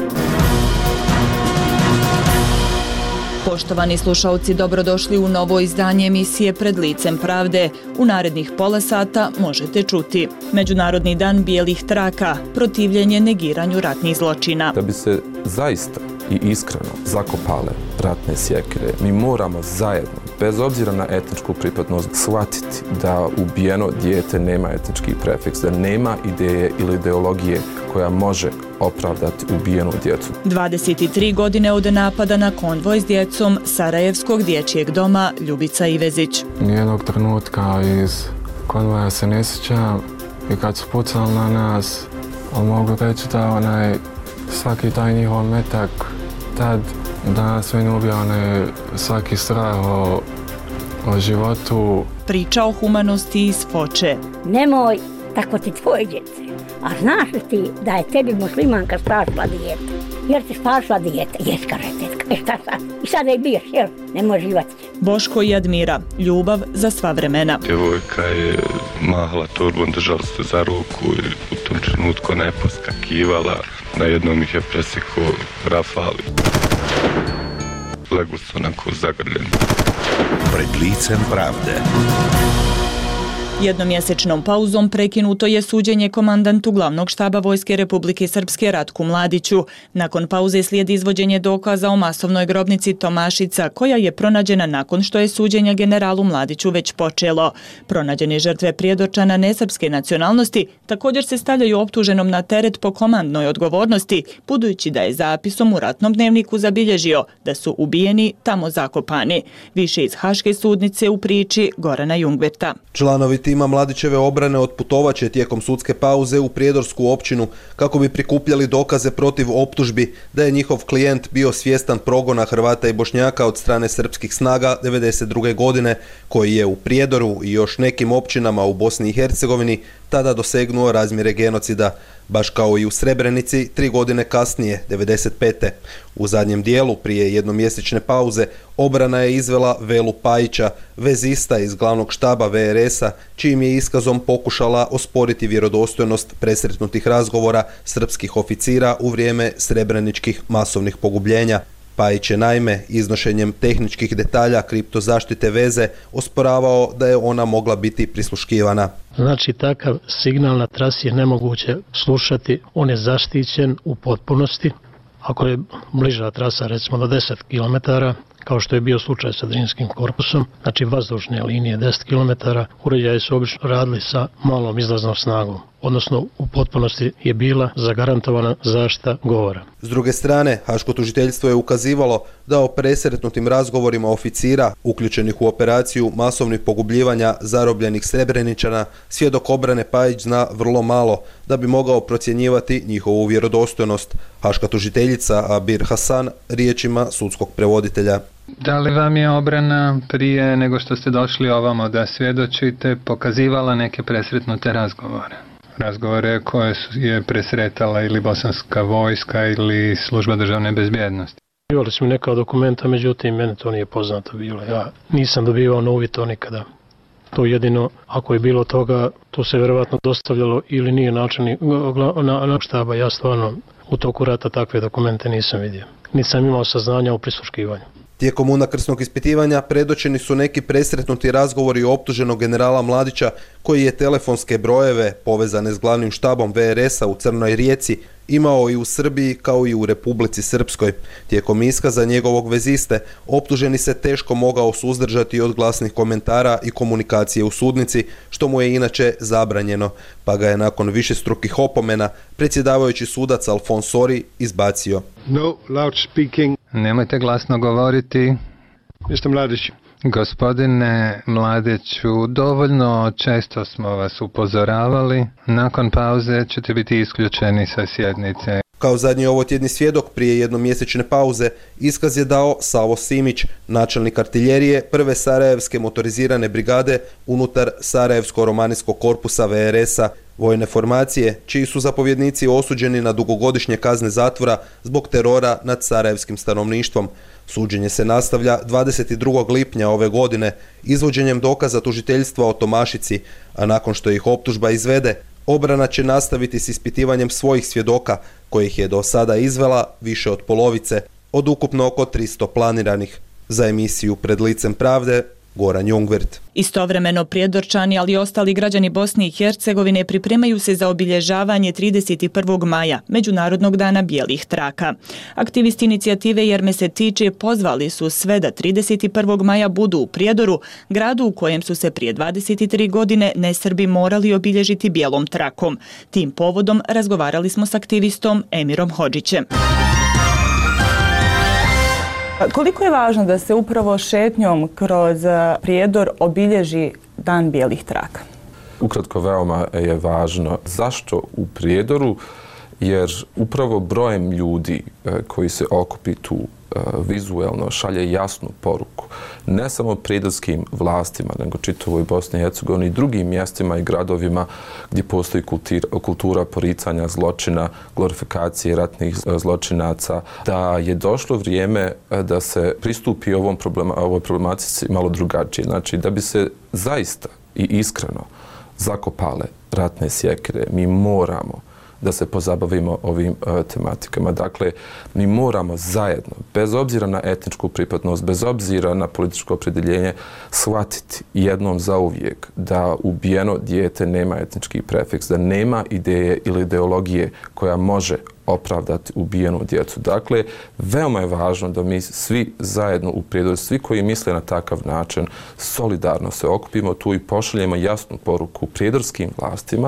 [SPEAKER 8] Poštovani slušalci, dobrodošli u novo izdanje emisije Pred licem pravde. U narednih pola sata možete čuti Međunarodni dan bijelih traka, protivljenje negiranju ratnih zločina.
[SPEAKER 9] Da bi se zaista i iskreno zakopale ratne sjekire, mi moramo zajedno, bez obzira na etničku pripadnost, shvatiti da ubijeno dijete nema etnički prefiks, da nema ideje ili ideologije koja može opravdati ubijenu djecu.
[SPEAKER 8] dvadeset tri godine od napada na konvoj s djecom Sarajevskog dječjeg doma Ljubica Ivezić.
[SPEAKER 10] Nijednog trenutka iz konvoja se ne sjećam i kad su pucali na nas, ali mogu reći da onaj, svaki taj njihov metak tad da nas meni ubija onaj svaki strah o, o životu.
[SPEAKER 8] Priča o humanosti iz Foče.
[SPEAKER 11] Nemoj tako ti tvoje djece. A znaš li ti da je tebi muslimanka spasla dijete? Jer ti spasla dijete? Jes, kaže tetka. E šta sad? I sada je biješ, jel? Ne može živati.
[SPEAKER 8] Boško i Admira. Ljubav za sva vremena.
[SPEAKER 12] Djevojka je mahala torbom, držala se za ruku i u tom trenutku ona je poskakivala. Na jednom ih je presekao rafal. Legu su onako zagrljeni.
[SPEAKER 3] Pred licem pravde.
[SPEAKER 8] Jednomjesečnom pauzom prekinuto je suđenje komandantu glavnog štaba Vojske Republike Srpske Ratku Mladiću. Nakon pauze slijedi izvođenje dokaza o masovnoj grobnici Tomašica, koja je pronađena nakon što je suđenje generalu Mladiću već počelo. Pronađene žrtve prijedočana nesrpske nacionalnosti također se stavljaju optuženom na teret po komandnoj odgovornosti, budući da je zapisom u ratnom dnevniku zabilježio da su ubijeni tamo zakopani. Više iz Haške sudnice u priči Gorana Jungverta.
[SPEAKER 13] Članovi tima Mladićeve obrane otputovaće tijekom sudske pauze u Prijedorsku općinu kako bi prikupljali dokaze protiv optužbi da je njihov klijent bio svjestan progona Hrvata i Bošnjaka od strane srpskih snaga devedeset druge godine, koji je u Prijedoru i još nekim općinama u Bosni i Hercegovini tada dosegnuo razmjere genocida, baš kao i u Srebrenici tri godine kasnije, devedeset pete. U zadnjem dijelu, prije jednomjesečne pauze, obrana je izvela Velu Pajića, vezista iz glavnog štaba ve er es a, čijim je iskazom pokušala osporiti vjerodostojnost presretnutih razgovora srpskih oficira u vrijeme srebreničkih masovnih pogubljenja. Pajić je naime iznošenjem tehničkih detalja kriptozaštite veze osporavao da je ona mogla biti prisluškivana.
[SPEAKER 14] Znači, takav signal na trasi je nemoguće slušati, on je zaštićen u potpunosti. Ako je bliža trasa, recimo do deset kilometara, kao što je bio slučaj sa Drinskim korpusom, znači vazdušne linije deset kilometara, uređaji su obično radili sa malom izlaznom snagom, odnosno u potpunosti je bila zagarantovana zaštita govora.
[SPEAKER 13] S druge strane, Haško tužiteljstvo je ukazivalo da o presretnutim razgovorima oficira uključenih u operaciju masovnih pogubljivanja zarobljenih Srebreničana svjedok obrane Pajić zna vrlo malo da bi mogao procjenjivati njihovu vjerodostojnost. Haška tužiteljica Abir Hasan riječima sudskog prevoditelja.
[SPEAKER 10] Da li vam je obrana prije nego što ste došli ovamo da svjedočite pokazivala neke presretnute razgovore? Razgovore koje je presretala ili bosanska vojska ili služba državne bezbjednosti?
[SPEAKER 14] Dobivali smo neka dokumenta, međutim, mene to nije poznato bilo. Ja nisam dobivao na uvid to nikada. To jedino, ako je bilo toga, to se vjerovatno dostavljalo ili nije načelnik na, na štaba. Ja stvarno u toku rata takve dokumente nisam vidio. Nisam imao saznanja o prisluškivanju.
[SPEAKER 13] Tijekom unakrsnog ispitivanja predočeni su neki presretnuti razgovori optuženog generala Mladića, koji je telefonske brojeve povezane s glavnim štabom ve er es a u Crnoj Rijeci imao i u Srbiji kao i u Republici Srpskoj. Tijekom iskaza njegovog veziste optuženi se teško mogao suzdržati od glasnih komentara i komunikacije u sudnici, što mu je inače zabranjeno, pa ga je nakon višestrukih opomena predsjedavajući sudac Alfons Sori izbacio.
[SPEAKER 15] No loud speaking.
[SPEAKER 16] Nemojte glasno govoriti.
[SPEAKER 15] mister Mladić.
[SPEAKER 16] Gospodine Mladiću, dovoljno često smo vas upozoravali. Nakon pauze ćete biti isključeni sa sjednice.
[SPEAKER 13] Kao zadnji ovotjedni svjedok prije jednomjesečne pauze iskaz je dao Savo Simić, načelnik artiljerije prve Sarajevske motorizirane brigade unutar Sarajevsko-romanijskog korpusa ve er esa, vojne formacije, čiji su zapovjednici osuđeni na dugogodišnje kazne zatvora zbog terora nad sarajevskim stanovništvom. Suđenje se nastavlja dvadeset drugog lipnja ove godine izvođenjem dokaza tužiteljstva o Tomašici, a nakon što ih optužba izvede, obrana će nastaviti s ispitivanjem svojih svjedoka, kojih je do sada izvela više od polovice, od ukupno oko tristo planiranih. Za emisiju Pred licem pravde, Goran Jungwirth.
[SPEAKER 8] Istovremeno Prijedorčani, ali i ostali građani Bosne i Hercegovine pripremaju se za obilježavanje trideset prvog maja, Međunarodnog dana bijelih traka. Aktivisti inicijative Jer me se tiče pozvali su sve da trideset prvog maja budu u Prijedoru, gradu u kojem su se prije dvadeset tri godine nesrbi morali obilježiti bijelom trakom. Tim povodom razgovarali smo s aktivistom Emirom Hodžićem.
[SPEAKER 17] Koliko je važno da se upravo šetnjom kroz Prijedor obilježi Dan bijelih traka?
[SPEAKER 9] Ukratko, veoma je važno. Zašto u Prijedoru? Jer upravo brojem ljudi koji se okupi tu vizuelno šalje jasnu poruku. Ne samo prijedorskim vlastima, nego čitavoj Bosni i Hercegovini i drugim mjestima i gradovima gdje postoji kultura poricanja zločina, glorifikacije ratnih zločinaca, da je došlo vrijeme da se pristupi ovom problema, ovoj problematici malo drugačije. Znači, da bi se zaista i iskreno zakopale ratne sjekire, mi moramo da se pozabavimo ovim uh, tematikama. Dakle, mi moramo zajedno, bez obzira na etničku pripadnost, bez obzira na političko opredjeljenje, shvatiti jednom zauvijek da ubijeno dijete nema etnički prefiks, da nema ideje ili ideologije koja može opravdati ubijenu djecu. Dakle, veoma je važno da mi svi zajedno u Prijedoru, svi koji misle na takav način, solidarno se okupimo tu i pošaljemo jasnu poruku prijedorskim vlastima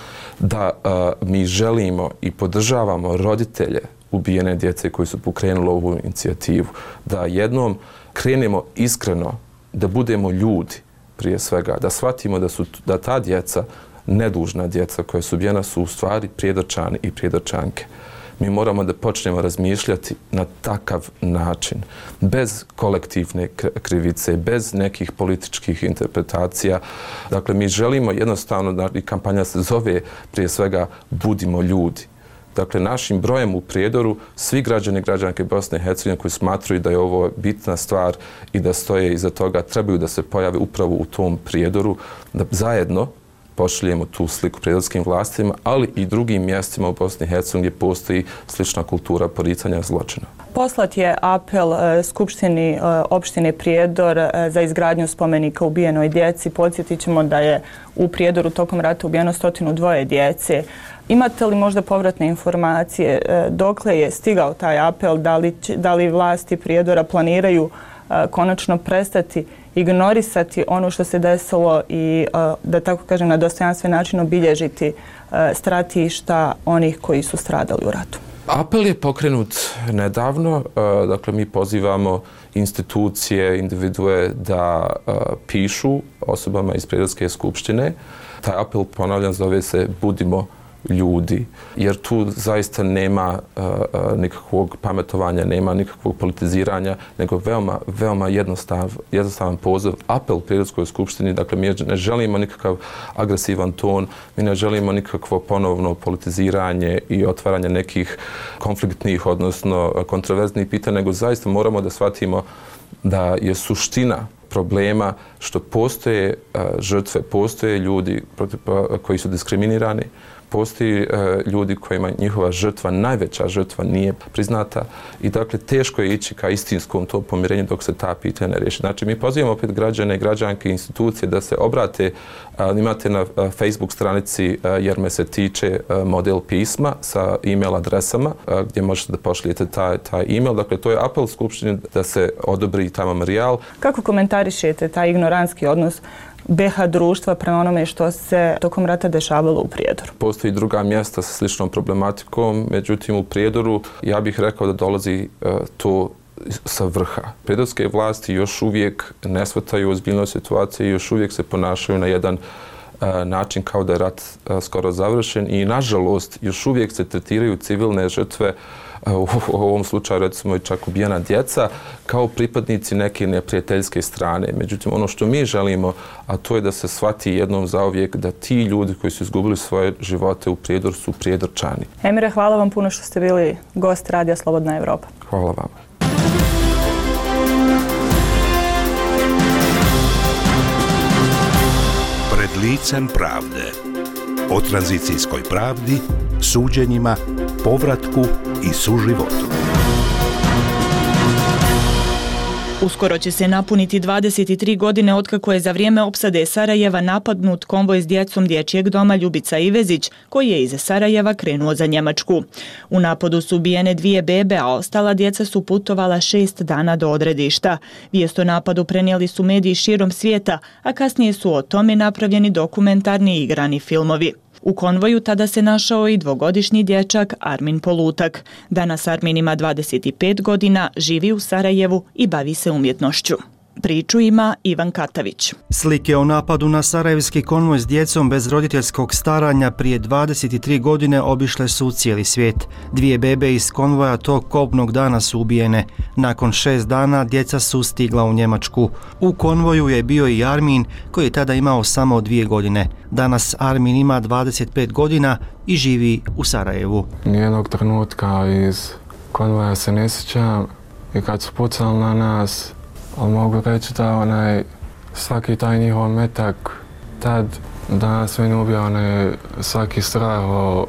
[SPEAKER 9] da uh, mi želimo i podržavamo roditelje ubijene djece koji su pokrenuli ovu inicijativu, da jednom krenemo iskreno, da budemo ljudi prije svega, da shvatimo da su da ta djeca, nedužna djeca koja su ubijena, su u stvari Prijedorčani i Prijedorčanke. Mi moramo da počnemo razmišljati na takav način, bez kolektivne krivice, bez nekih političkih interpretacija. Dakle, mi želimo jednostavno, i kampanja se zove prije svega Budimo ljudi. Dakle, našim brojem u Prijedoru svi građani i građanke Bosne i Hercegovine koji smatraju da je ovo bitna stvar i da stoje iza toga, trebaju da se pojave upravo u tom Prijedoru, da zajedno pošaljemo tu sliku prijedorskim vlastima, ali i drugim mjestima u Bosni i Hercegovini gdje postoji slična kultura poricanja zločina.
[SPEAKER 17] Poslat je apel Skupštini opštine Prijedor za izgradnju spomenika ubijenoj djeci. Podsjetit ćemo da je u Prijedoru tokom rata ubijeno sto dva djece. Imate li možda povratne informacije dokle je stigao taj apel, da li, da li vlasti Prijedora planiraju konačno prestati ignorisati ono što se desilo i, da tako kažem, na dostojanstven način obilježiti stratišta onih koji su stradali u ratu?
[SPEAKER 9] Apel je pokrenut nedavno. Dakle, mi pozivamo institucije, individue da pišu osobama iz Prijedorske skupštine. Taj apel, ponavljam, zove se Budimo ljudi, jer tu zaista nema uh, nikakvog pametovanja, nema nikakvog politiziranja, nego veoma, veoma jednostav, jednostavan poziv, apel Prijedorskoj skupštini. Dakle, mi ne želimo nikakav agresivan ton, mi ne želimo nikakvo ponovno politiziranje i otvaranje nekih konfliktnih, odnosno kontroverznih pitanja, nego zaista moramo da shvatimo da je suština problema što postoje uh, žrtve, postoje ljudi protiv, koji su diskriminirani, Postoji e, ljudi kojima njihova žrtva, najveća žrtva nije priznata i dakle teško je ići ka istinskom to pomirenju dok se ta pitanja ne riješi. Znači mi pozivamo opet građane, građanke i institucije da se obrate, a, imate na a, Facebook stranici a, jer me se tiče a, model pisma sa e-mail adresama a, gdje možete da pošlijete taj, taj e-mail. Dakle to je apel Skupštine da se odobri taj memorijal.
[SPEAKER 17] Kako komentarišete taj ignorantski odnos be ha društva prema onome što se tokom rata dešavalo u Prijedoru?
[SPEAKER 9] Postoji druga mjesta sa sličnom problematikom, međutim u Prijedoru ja bih rekao da dolazi uh, to sa vrha. Prijedorske vlasti još uvijek ne shvataju ozbiljnost situacije i još uvijek se ponašaju na jedan uh, način kao da je rat uh, skoro završen i nažalost još uvijek se tretiraju civilne žrtve, u ovom slučaju recimo i čak ubijena djeca, kao pripadnici neke neprijateljske strane. Međutim, ono što mi želimo, a to je da se shvati jednom zauvijek da ti ljudi koji su izgubili svoje živote u Prijedoru su Prijedorčani.
[SPEAKER 17] Emire, hvala vam puno što ste bili gost Radija Slobodna Evropa.
[SPEAKER 9] Hvala vam.
[SPEAKER 3] Pred licem pravde. O tranzicijskoj pravdi, suđenjima, povratku i suživotu.
[SPEAKER 8] Uskoro će se napuniti dvadeset tri godine otkako je za vrijeme opsade Sarajeva napadnut konvoj s djecom dječjeg doma Ljubica Ivezić, koji je iz Sarajeva krenuo za Njemačku. U napadu su ubijene dvije bebe, a ostala djeca su putovala šest dana do odredišta. Vijest o napadu prenijeli su mediji širom svijeta, a kasnije su o tome napravljeni dokumentarni i igrani filmovi. U konvoju tada se našao i dvogodišnji dječak Armin Polutak. Danas Armin ima dvadeset pet godina, živi u Sarajevu i bavi se umjetnošću. Priču ima Ivan Katavić.
[SPEAKER 18] Slike o napadu na sarajevski konvoj s djecom bez roditeljskog staranja prije dvadeset tri godine obišle su cijeli svijet. Dvije bebe iz konvoja tog kobnog dana su ubijene. Nakon šest dana djeca su stigla u Njemačku. U konvoju je bio i Armin, koji je tada imao samo dvije godine. Danas Armin ima dvadeset pet godina i živi u Sarajevu.
[SPEAKER 10] Nijednog trenutka iz konvoja se ne sjećam i kad su pucali na nas, ali mogu reći da onaj, svaki taj njihov metak tad danas meni ubija onaj, svaki strah o,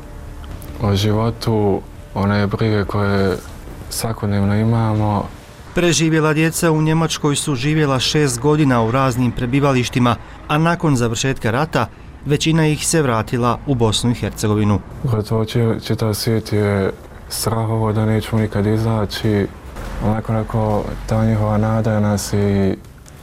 [SPEAKER 10] o životu, one brige koje svakodnevno imamo.
[SPEAKER 18] Preživjela djeca u Njemačkoj su živjela šest godina u raznim prebivalištima, a nakon završetka rata većina ih se vratila u Bosnu i Hercegovinu.
[SPEAKER 10] Gotovo čitav svijet je strahovo da nećemo nikad izaći. Onako neko, ta njihova nada nas je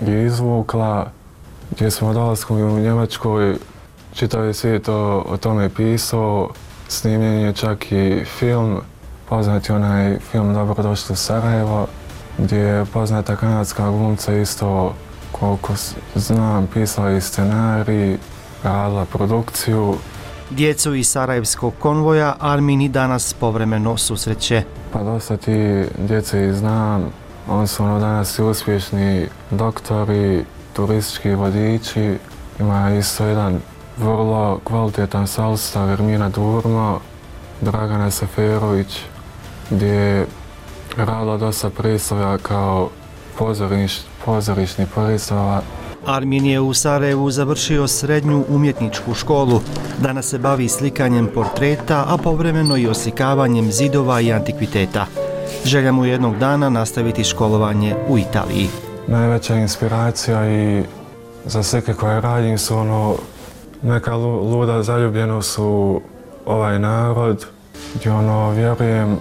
[SPEAKER 10] izvukla, gdje smo dolaskom u Njemačkoj, čitav je svijet o, o tome pisao, snimljen je čak i film, poznati onaj film Dobrodošli u Sarajevo, gdje je poznata kanadska glumca isto, koliko znam, pisala i scenarij, radila produkciju.
[SPEAKER 18] Djecu iz sarajevskog konvoja Armin i danas povremeno susreće.
[SPEAKER 10] Pa dosta ti djece i znam, oni su ono danas i uspješni doktori, turistički vodiči. Ima isto jedan vrlo kvalitetan sastav Ermina Durmo, Dragana Seferović, gdje je radila dosta predstava kao pozoriš, pozorišni predstava.
[SPEAKER 18] Armin je u Sarajevu završio srednju umjetničku školu. Danas se bavi slikanjem portreta, a povremeno i oslikavanjem zidova i antikviteta. Želja mu jednog dana nastaviti školovanje u Italiji.
[SPEAKER 10] Najveća inspiracija i za slike koje radim su ono, neka luda zaljubljenost u ovaj narod, gdje ono, vjerujem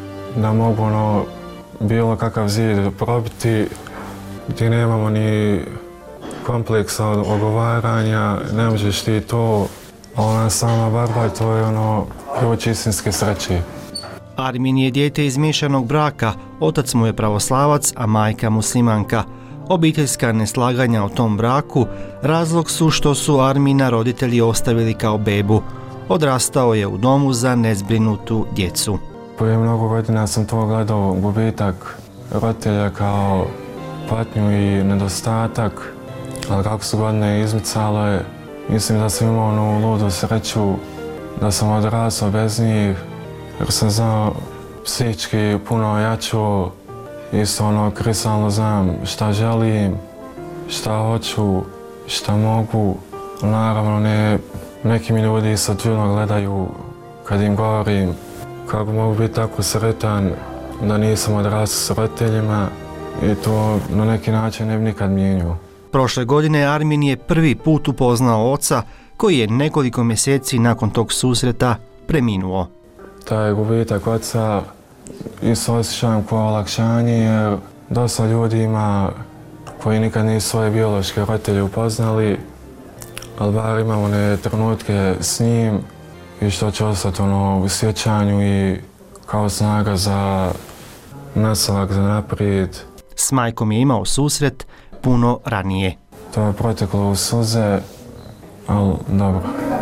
[SPEAKER 10] da mogu ono, bilo kakav zid probiti, gdje nemamo ni kompleksa ogovaranja, ne možeš ti to, a ona sama borba, to je ono ključ istinske sreće.
[SPEAKER 18] Armin je dijete iz miješanog braka, otac mu je pravoslavac, a majka muslimanka. Obiteljska neslaganja o tom braku razlog su što su Armina roditelji ostavili kao bebu. Odrastao je u domu za nezbrinutu djecu.
[SPEAKER 10] Prije mnogo godina sam to gledao, gubitak roditelja kao patnju i nedostatak, ali kako su godine izmicale, mislim da sam imao onu ludu sreću da sam odrasao bez njih, jer sam znao psihički puno jačo, isto ono kristalno znam šta želim, šta hoću, šta mogu. Naravno ne, Neki mi ljudi sa čudno gledaju kad im govorim kako mogu biti tako sretan da nisam odrastao s roditeljima i to na neki način ne bi nikad mijenjao.
[SPEAKER 18] Prošle godine Armin je prvi put upoznao oca koji je nekoliko mjeseci nakon tog susreta preminuo.
[SPEAKER 10] Taj gubitak oca isto osjećam kao olakšanje jer dosta ljudi ima koji nikad nisu svoje biološke roditelje upoznali, ali bar imamo one trenutke s njim i što će ostati ono u sjećanju i kao snaga za nastavak, za naprijed.
[SPEAKER 18] S majkom je imao susret puno ranije.
[SPEAKER 10] To je proteklo u suze, ali dobro.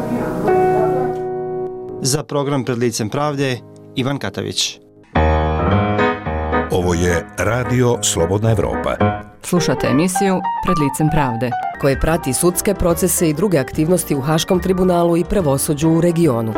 [SPEAKER 18] Za program Pred licem pravde, Ivan Katavić.
[SPEAKER 3] Ovo je Radio Slobodna Evropa.
[SPEAKER 2] Slušate emisiju Pred licem pravde, koje prati sudske procese i druge aktivnosti u Haškom tribunalu i pravosuđu u regionu.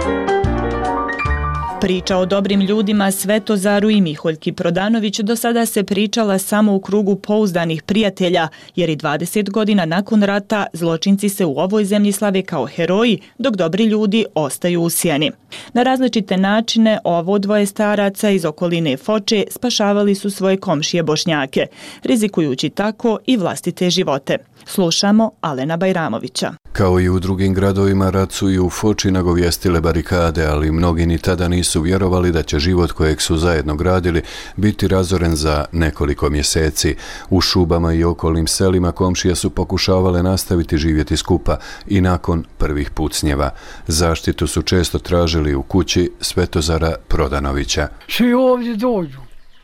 [SPEAKER 8] Priča o dobrim ljudima Svetozaru i Miholjki Prodanović do sada se pričala samo u krugu pouzdanih prijatelja, jer i dvadeset godina nakon rata zločinci se u ovoj zemlji slave kao heroji, dok dobri ljudi ostaju u sjeni. Na različite načine ovo dvoje staraca iz okoline Foče spašavali su svoje komšije Bošnjake, rizikujući tako i vlastite živote. Slušamo Alena Bajramovića.
[SPEAKER 19] Kao i u drugim gradovima, rat su i u Foči nagovijestile barikade, ali mnogi ni tada nisu vjerovali da će život kojeg su zajedno gradili biti razoren za nekoliko mjeseci. U Šubama i okolnim selima komšije su pokušavale nastaviti živjeti skupa i nakon prvih pucnjeva. Zaštitu su često tražili u kući Svetozara Prodanovića.
[SPEAKER 20] Svi ovdje dođu.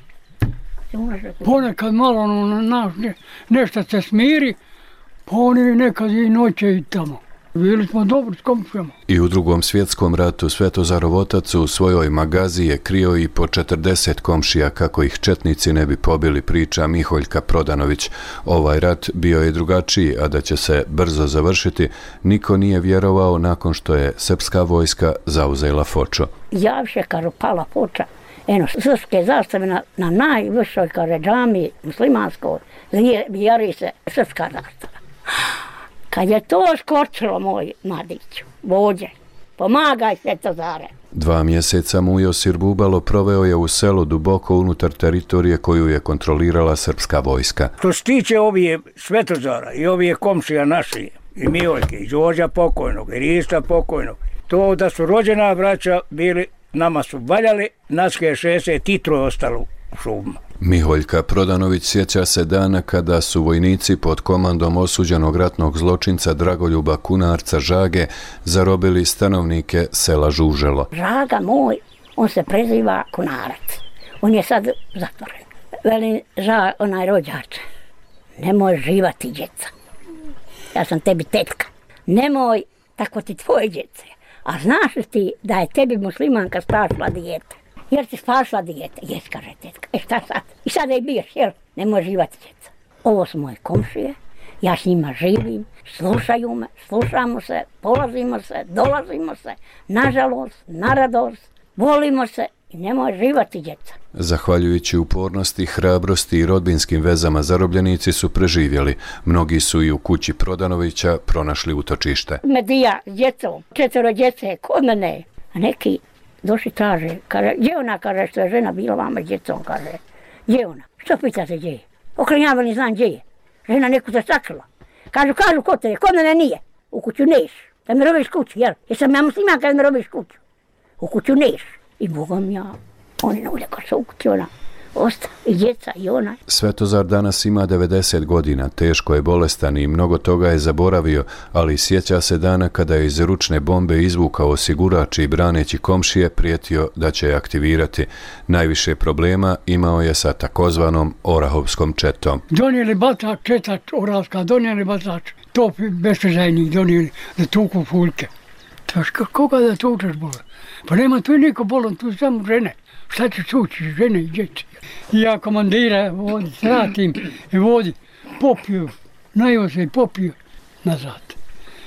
[SPEAKER 20] Ponekad malo na, ne, nešto se smiri, pa oni nekad i noće i tamo. Bili smo dobri s komšijama.
[SPEAKER 19] I u drugom svjetskom ratu Svetozarov otac u svojoj magazi je krio i po četrdeset komšija kako ih četnici ne bi pobili, priča Miholjka Prodanović. Ovaj rat bio je drugačiji, a da će se brzo završiti, niko nije vjerovao nakon što je srpska vojska zauzela Foču.
[SPEAKER 11] Javše kad pala Foča, eno, srpske zastave na, na najvišoj kare džami muslimanskoj, jari se srpska zastava. Kad je to skočilo, moj mladiću, vođe, pomagaj Svetozare.
[SPEAKER 19] Dva mjeseca Mujosir Bubalo proveo je u selu duboko unutar teritorije koju je kontrolirala srpska vojska.
[SPEAKER 21] Što se tiče ovih Svetozara i ovih komšija naših, i Miholjke, i Đorđa pokojnog, i Rista pokojnog, to da su rođena braća bili, nama su valjali, nas je šezdeset i troje ostalo u Šubama.
[SPEAKER 19] Miholjka Prodanović sjeća se dana kada su vojnici pod komandom osuđenog ratnog zločinca Dragoljuba Kunarca Žage zarobili stanovnike sela Žuželo.
[SPEAKER 11] Žaga moj, on se preziva Kunarac. On je sad zatvoren. Veli, Ža, onaj rođač, nemoj živati djeca. Ja sam tebi tetka. Nemoj tako ti tvoje djece. A znaš li ti da je tebi muslimanka spašla dijete? Jer ti spašla dijete? Jes, kaže tetka. E šta sad? I sada je biješ, jel? Nemoj živati djeca. Ovo su moje komšije, ja s njima živim, slušaju me, slušamo se, polazimo se, dolazimo se, nažalost, na radost, volimo se i nemoj živati djeca.
[SPEAKER 19] Zahvaljujući upornosti, hrabrosti i rodbinskim vezama zarobljenici su preživjeli. Mnogi su i u kući Prodanovića pronašli utočište.
[SPEAKER 11] Medija s djecom, četvero djece kod mene, a neki došli traže, kaže, gdje ona, kaže, što je žena bila vama s djecom, kaže, gdje ona? Što pitate gdje je? Okrenjava ni znam gdje je. Žena neku se sakrila. Kažu, kažu, kod te, kod mene nije. U kuću neš, da me robiš kuću, jel? Jesam ja musliman kada me robiš kuću. U kuću neš. I Bogom ja, oni ne uljeko su u kuću, ona osta, i djeca, i ona.
[SPEAKER 19] Svetozar danas ima devedeset godina, teško je bolestan i mnogo toga je zaboravio, ali sjeća se dana kada je iz ručne bombe izvukao osigurač i braneći komšije prijetio da će je aktivirati. Najviše problema imao je sa takozvanom Orahovskom četom.
[SPEAKER 20] Donijeli batač, četač Oravska, donijeli batač, top besvezajnik donijeli da tuku fuljke. Taška, koga da tučeš bole? Pa nema tu niko bolan, tu samo žene. Šta će čući, žene i djeci? I ja komandira, vodi, sratim i vodi, popiju, najvo se i popiju nazad.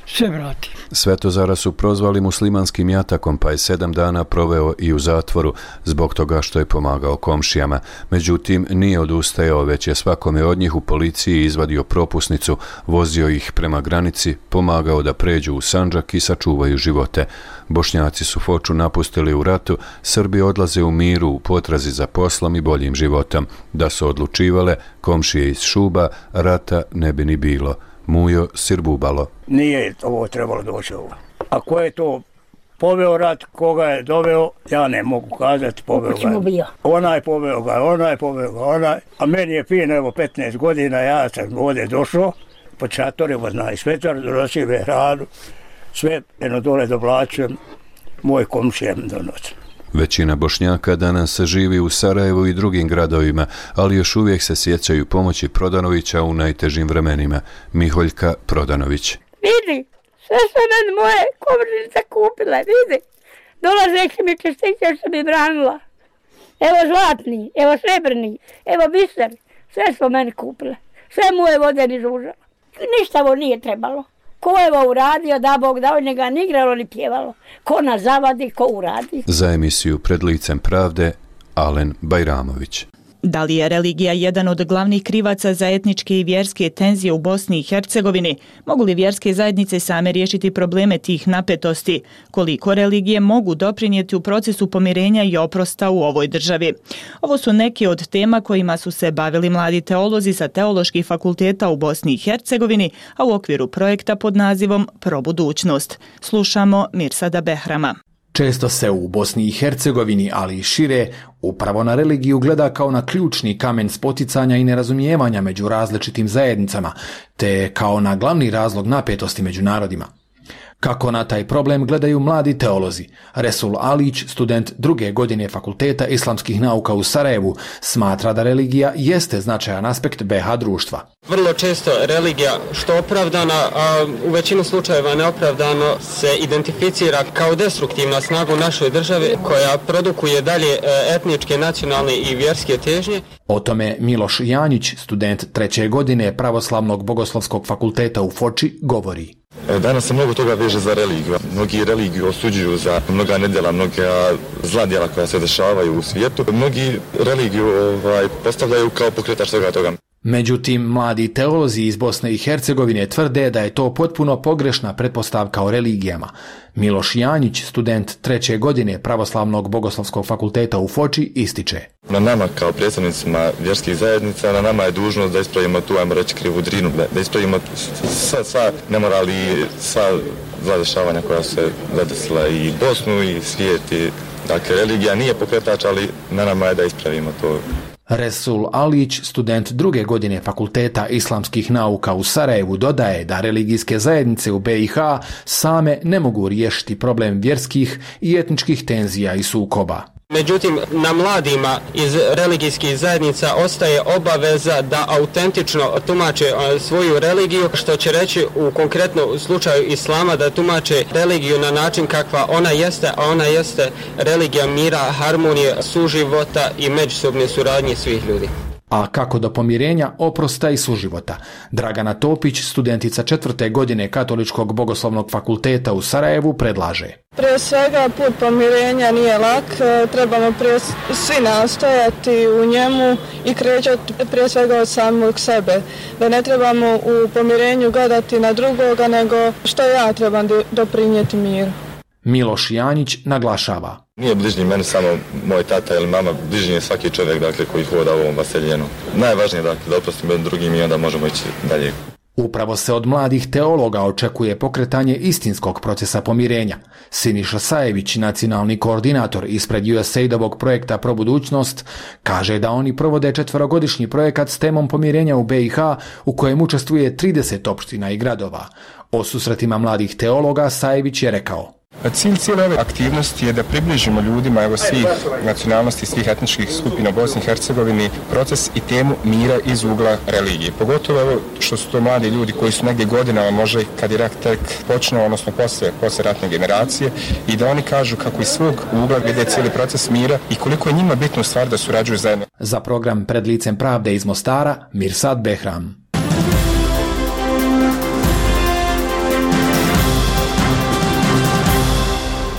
[SPEAKER 20] se vrati.
[SPEAKER 19] Svetozara su prozvali muslimanskim jatakom, pa je sedam dana proveo i u zatvoru zbog toga što je pomagao komšijama. Međutim, nije odustajao, već je svakome od njih u policiji izvadio propusnicu, vozio ih prema granici, pomagao da pređu u Sandžak i sačuvaju živote. Bošnjaci su Foču napustili u ratu, Srbi odlaze u miru u potrazi za poslom i boljim životom. Da su odlučivale, komšije iz Šuba, rata ne bi ni bilo. Mujo Sirbubalo.
[SPEAKER 21] Nije ovo trebalo doći ovo. A ko je to poveo rat, koga je doveo, ja ne mogu kazati, poveo ga. Onaj poveo ga, onaj poveo ga, onaj. A meni je fino, evo, petnaest godina, ja sam ovdje došao, pod šatorima, znaj, svetar, donosio me hranu, sve jedno dole dovlačujem, moj komšijem donosi.
[SPEAKER 19] Većina Bošnjaka danas živi u Sarajevu i drugim gradovima, ali još uvijek se sjećaju pomoći Prodanovića u najtežim vremenima. Miholjka Prodanović.
[SPEAKER 11] Vidi, sve su meni moje komšinice kupile, vidi. Dolazeći mi čestitke što mi branila. Evo zlatni, evo srebrni, evo biser, sve su meni kupile. Sve moje vodeni žužava. Ništa ovo nije trebalo. Ko je ovo uradio, da Bog dao, njega ni igralo ni pjevalo. Ko nas zavadi, ko uradi.
[SPEAKER 19] Za emisiju Pred licem pravde, Alen Bajramović.
[SPEAKER 8] Da li je religija jedan od glavnih krivaca za etničke i vjerske tenzije u Bosni i Hercegovini? Mogu li vjerske zajednice same riješiti probleme tih napetosti? Koliko religije mogu doprinijeti u procesu pomirenja i oprosta u ovoj državi? Ovo su neke od tema kojima su se bavili mladi teolozi sa teoloških fakulteta u Bosni i Hercegovini, a u okviru projekta pod nazivom Pro budućnost. Slušamo Mirsada Behrama.
[SPEAKER 7] Često se u Bosni i Hercegovini, ali i šire, upravo na religiju gleda kao na ključni kamen spoticanja i nerazumijevanja među različitim zajednicama, te kao na glavni razlog napetosti među narodima. Kako na taj problem gledaju mladi teolozi? Resul Alić, student druge godine Fakulteta islamskih nauka u Sarajevu, smatra da religija jeste značajan aspekt be ha društva.
[SPEAKER 22] Vrlo često religija što opravdana, a u većinu slučajeva neopravdano se identificira kao destruktivna snaga u našoj državi koja produkuje dalje etničke, nacionalne i vjerske težnje.
[SPEAKER 7] O tome Miloš Janjić, student treće godine Pravoslavnog bogoslovskog fakulteta u Foči, govori.
[SPEAKER 12] Danas se mnogo toga veže za religiju. Mnogi religiju osuđuju za mnoga nedjela, mnoga zla djela koja se dešavaju u svijetu. Mnogi religiju ovaj, postavljaju kao pokretač toga toga.
[SPEAKER 7] Međutim, mladi teolozi iz Bosne i Hercegovine tvrde da je to potpuno pogrešna pretpostavka o religijama. Miloš Janjić, student treće godine Pravoslavnog bogoslovskog fakulteta u Foči, ističe.
[SPEAKER 12] Na nama kao predstavnicima vjerskih zajednica, na nama je dužnost da ispravimo tu, ajmo reći, krivu drinu, da ispravimo sva, sva nemoral i sva zla dešavanja koja se zadesila i Bosnu i svijet. I, dakle, religija nije pokretač, ali na nama je da ispravimo to.
[SPEAKER 7] Resul Alić, student druge godine Fakulteta islamskih nauka u Sarajevu, dodaje da religijske zajednice u be i ha same ne mogu riješiti problem vjerskih i etničkih tenzija i sukoba.
[SPEAKER 22] Međutim, na mladima iz religijskih zajednica ostaje obaveza da autentično tumače svoju religiju, što će reći u konkretnom slučaju islama da tumače religiju na način kakva ona jeste, a ona jeste religija mira, harmonije, suživota i međusobne suradnje svih ljudi.
[SPEAKER 7] A kako do pomirenja, oprosta i suživota? Dragana Topić, studentica četvrte godine Katoličkog bogoslovnog fakulteta u Sarajevu, predlaže.
[SPEAKER 23] Prije svega put pomirenja nije lak, trebamo prije svi nastojati u njemu i krećati prije svega od samog sebe. Da ne trebamo u pomirenju gledati na drugoga, nego što ja trebam doprinijeti miru.
[SPEAKER 7] Miloš Janjić naglašava.
[SPEAKER 12] Nije bližnji meni samo moj tata ili mama, bližnji je svaki čovjek, dakle, koji hoda u ovom vaseljenu. Najvažnije, dakle, da oprostimo jednim drugim i onda možemo ići dalje.
[SPEAKER 7] Upravo se od mladih teologa očekuje pokretanje istinskog procesa pomirenja. Siniša Sajević, nacionalni koordinator ispred U S A I D-ovog projekta Pro budućnost, kaže da oni provode četverogodišnji projekat s temom pomirenja u be i ha u kojem učestvuje trideset opština i gradova. O susretima mladih teologa Sajević je rekao.
[SPEAKER 24] Cilj cijele ove aktivnosti je da približimo ljudima evo svih nacionalnosti, svih etničkih skupina u Bosni i Hercegovini proces i temu mira iz ugla religije. Pogotovo evo što su to mladi ljudi koji su negdje godinama, možda kad je rat tek počnuo, odnosno posle, posle ratne generacije, i da oni kažu kako iz svog ugla vide cijeli proces mira i koliko je njima bitno stvar da surađuju zajedno.
[SPEAKER 7] Za program Pred licem pravde iz Mostara, Mirsad Behram.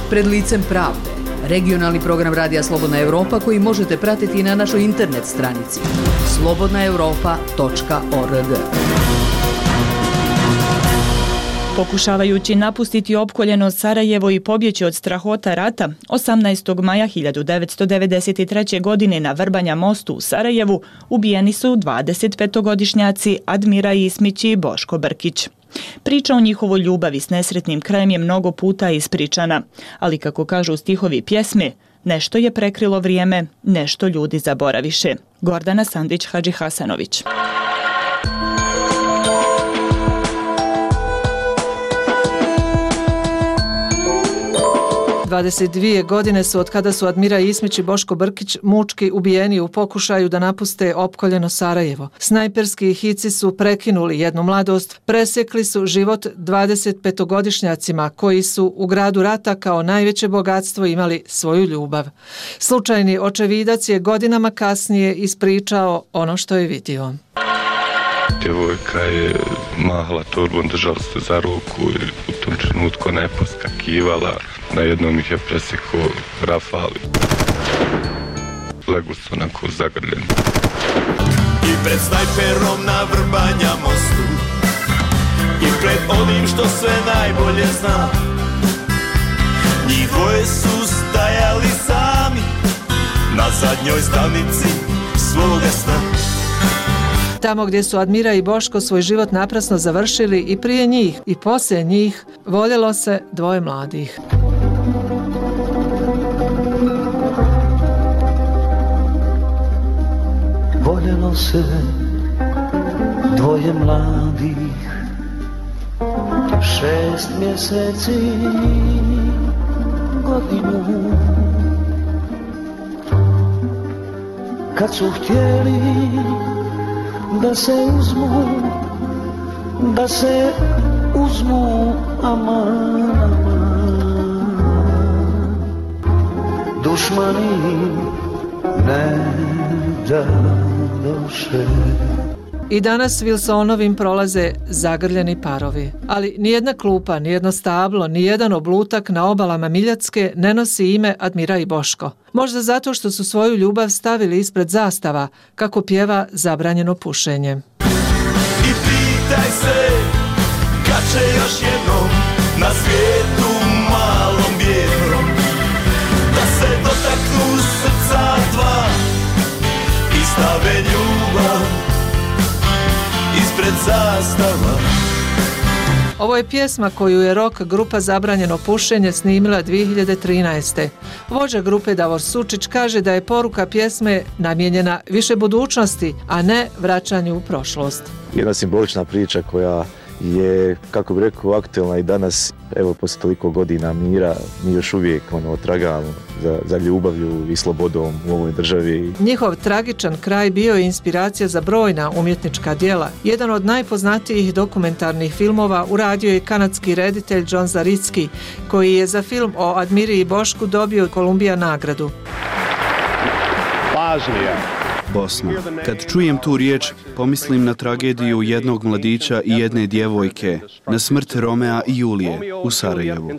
[SPEAKER 1] Pred licem pravde, regionalni program Radija Slobodna Europa koji možete pratiti na našoj internet stranici slobodna europa tačka org.
[SPEAKER 8] Pokušavajući napustiti opkoljeno Sarajevo i pobjeći od strahota rata, osamnaestog maja hiljadu devetsto devedeset treće. godine na Vrbanja mostu u Sarajevu ubijeni su dvadesetpetogodišnjaci Admira Ismić i Boško Brkić. Priča o njihovoj ljubavi s nesretnim krajem je mnogo puta ispričana, ali kako kažu stihovi pjesme, nešto je prekrilo vrijeme, nešto ljudi zaboraviše. Gordana Sandić-Hadžihasanović.
[SPEAKER 4] dvadeset dvije godine su od kada su Admira Ismić i Boško Brkić mučki ubijeni u pokušaju da napuste opkoljeno Sarajevo. Snajperski hici su prekinuli jednu mladost, presjekli su život dvadesetpetogodišnjacima koji su u gradu rata kao najveće bogatstvo imali svoju ljubav. Slučajni očevidac je godinama kasnije ispričao ono što je vidio.
[SPEAKER 5] Djevojka je mahala torbom, držala se za ruku i u tom trenutku ona je poskakivala. Na jednom ih je presjekao rafal. Legu su onako zagrljeni.
[SPEAKER 6] I pred snajperom na Vrbanja mostu i pred onim što sve najbolje zna, njih dvoje su stajali sami na zadnjoj stanici svoga sna.
[SPEAKER 4] Tamo gdje su Admira i Boško svoj život naprasno završili i prije njih i poslije njih voljelo se dvoje mladih.
[SPEAKER 25] Voljelo se dvoje mladih, šest mjeseci godinu, kad su htjeli da se uzmu, da se uzmu aman, aman. Dušmani ne da doše.
[SPEAKER 4] I danas Wilsonovim prolaze zagrljeni parovi. Ali nijedna klupa, nijedno stablo, nijedan oblutak na obalama Miljacke ne nosi ime Admira i Boško. Možda zato što su svoju ljubav stavili ispred zastava, kako pjeva Zabranjeno pušenje.
[SPEAKER 6] I pitaj se kad će još jednom na svijetu malom bijednom da se dotaknu srca dva i stave ljubav ispred zastava.
[SPEAKER 4] Ovo je pjesma koju je rock grupa Zabranjeno pušenje snimila dvije hiljade trinaeste. Vođa grupe Davor Sučić kaže da je poruka pjesme namijenjena više budućnosti, a ne vraćanju u prošlost.
[SPEAKER 26] Jedna simbolična priča koja je, kako bih rekao, aktualna i danas. Evo, poslije toliko godina mira, mi još uvijek ono, tragamo za, za ljubavlju i slobodom u ovoj državi.
[SPEAKER 4] Njihov tragičan kraj bio je inspiracija za brojna umjetnička djela. Jedan od najpoznatijih dokumentarnih filmova uradio je kanadski reditelj John Zaricki, koji je za film o Admiri i Bošku dobio Columbia nagradu.
[SPEAKER 27] Bosnija. Bosna. Kad čujem tu riječ, pomislim na tragediju jednog mladića i jedne djevojke, na smrt Romea i Julije u Sarajevu.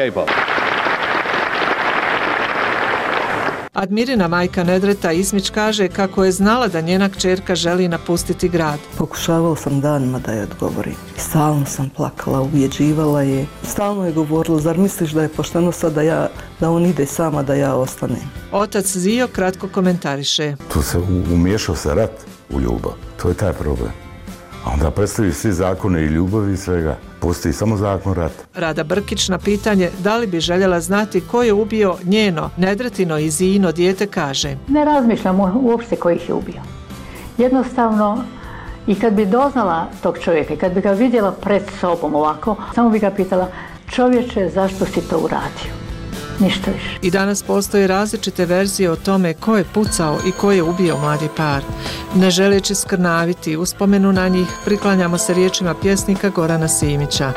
[SPEAKER 4] Admirina majka Nedreta Ismić kaže kako je znala da njena kćerka želi napustiti grad.
[SPEAKER 28] Pokušavala sam danima da je odgovorim. Stalno sam plakala, ubjeđivala je. Stalno je govorila, zar misliš da je pošteno sad da, ja, da on ide sama, da ja ostanem?
[SPEAKER 4] Otac Zio kratko komentariše.
[SPEAKER 29] Tu se umiješao se rat u ljubav. To je taj problem. A onda predstavljaju svi zakone i ljubavi i svega. Postoji samo zakon rata.
[SPEAKER 4] Rada Brkić na pitanje da li bi željela znati ko je ubio njeno, Nedretino i Zijino dijete kaže.
[SPEAKER 30] Ne razmišljam uopšte ko ih je ubio. Jednostavno, i kad bi doznala tog čovjeka, kad bi ga vidjela pred sobom ovako, samo bi ga pitala, čovječe, zašto si to uradio? Ništa više.
[SPEAKER 4] I danas postoje različite verzije o tome ko je pucao i ko je ubio mladi par. Ne želeći skrnaviti uspomenu na njih, priklanjamo se riječima pjesnika Gorana Simića.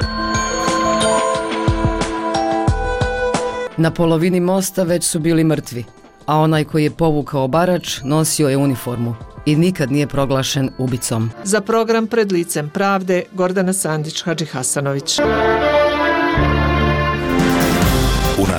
[SPEAKER 2] Na polovini mosta već su bili mrtvi, a onaj koji je povukao barač nosio je uniformu i nikad nije proglašen ubicom.
[SPEAKER 4] Za program Pred licem pravde, Gordana Sandić-Hadžihasanović.
[SPEAKER 3] U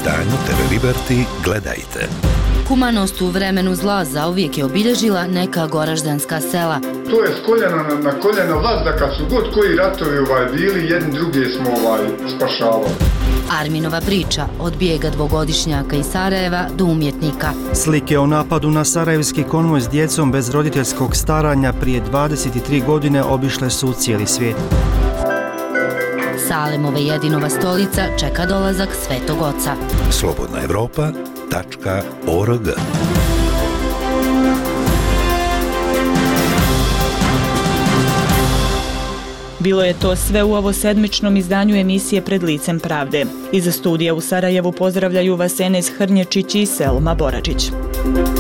[SPEAKER 3] izdanju te ve Liberty gledajte.
[SPEAKER 9] Humanost u vremenu zla zauvijek je obilježila neka goraždanska sela.
[SPEAKER 10] To je s koljena na, na koljena vazda, kad su god koji ratovi ovaj bili, jedni druge smo ovaj spašavali.
[SPEAKER 9] Arminova priča od bijega dvogodišnjaka iz Sarajeva do umjetnika.
[SPEAKER 13] Slike o napadu na sarajevski konvoj s djecom bez roditeljskog staranja prije dvadeset tri godine obišle su cijeli svijet.
[SPEAKER 9] Salemove jedinova stolica čeka dolazak Svetog Oca.
[SPEAKER 3] slobodna evropa tačka org.
[SPEAKER 8] Bilo je to sve u ovo sedmičnom izdanju emisije Pred licem pravde. Iz studija u Sarajevu pozdravljaju vas Enes Hrnječić i Selma Boračić.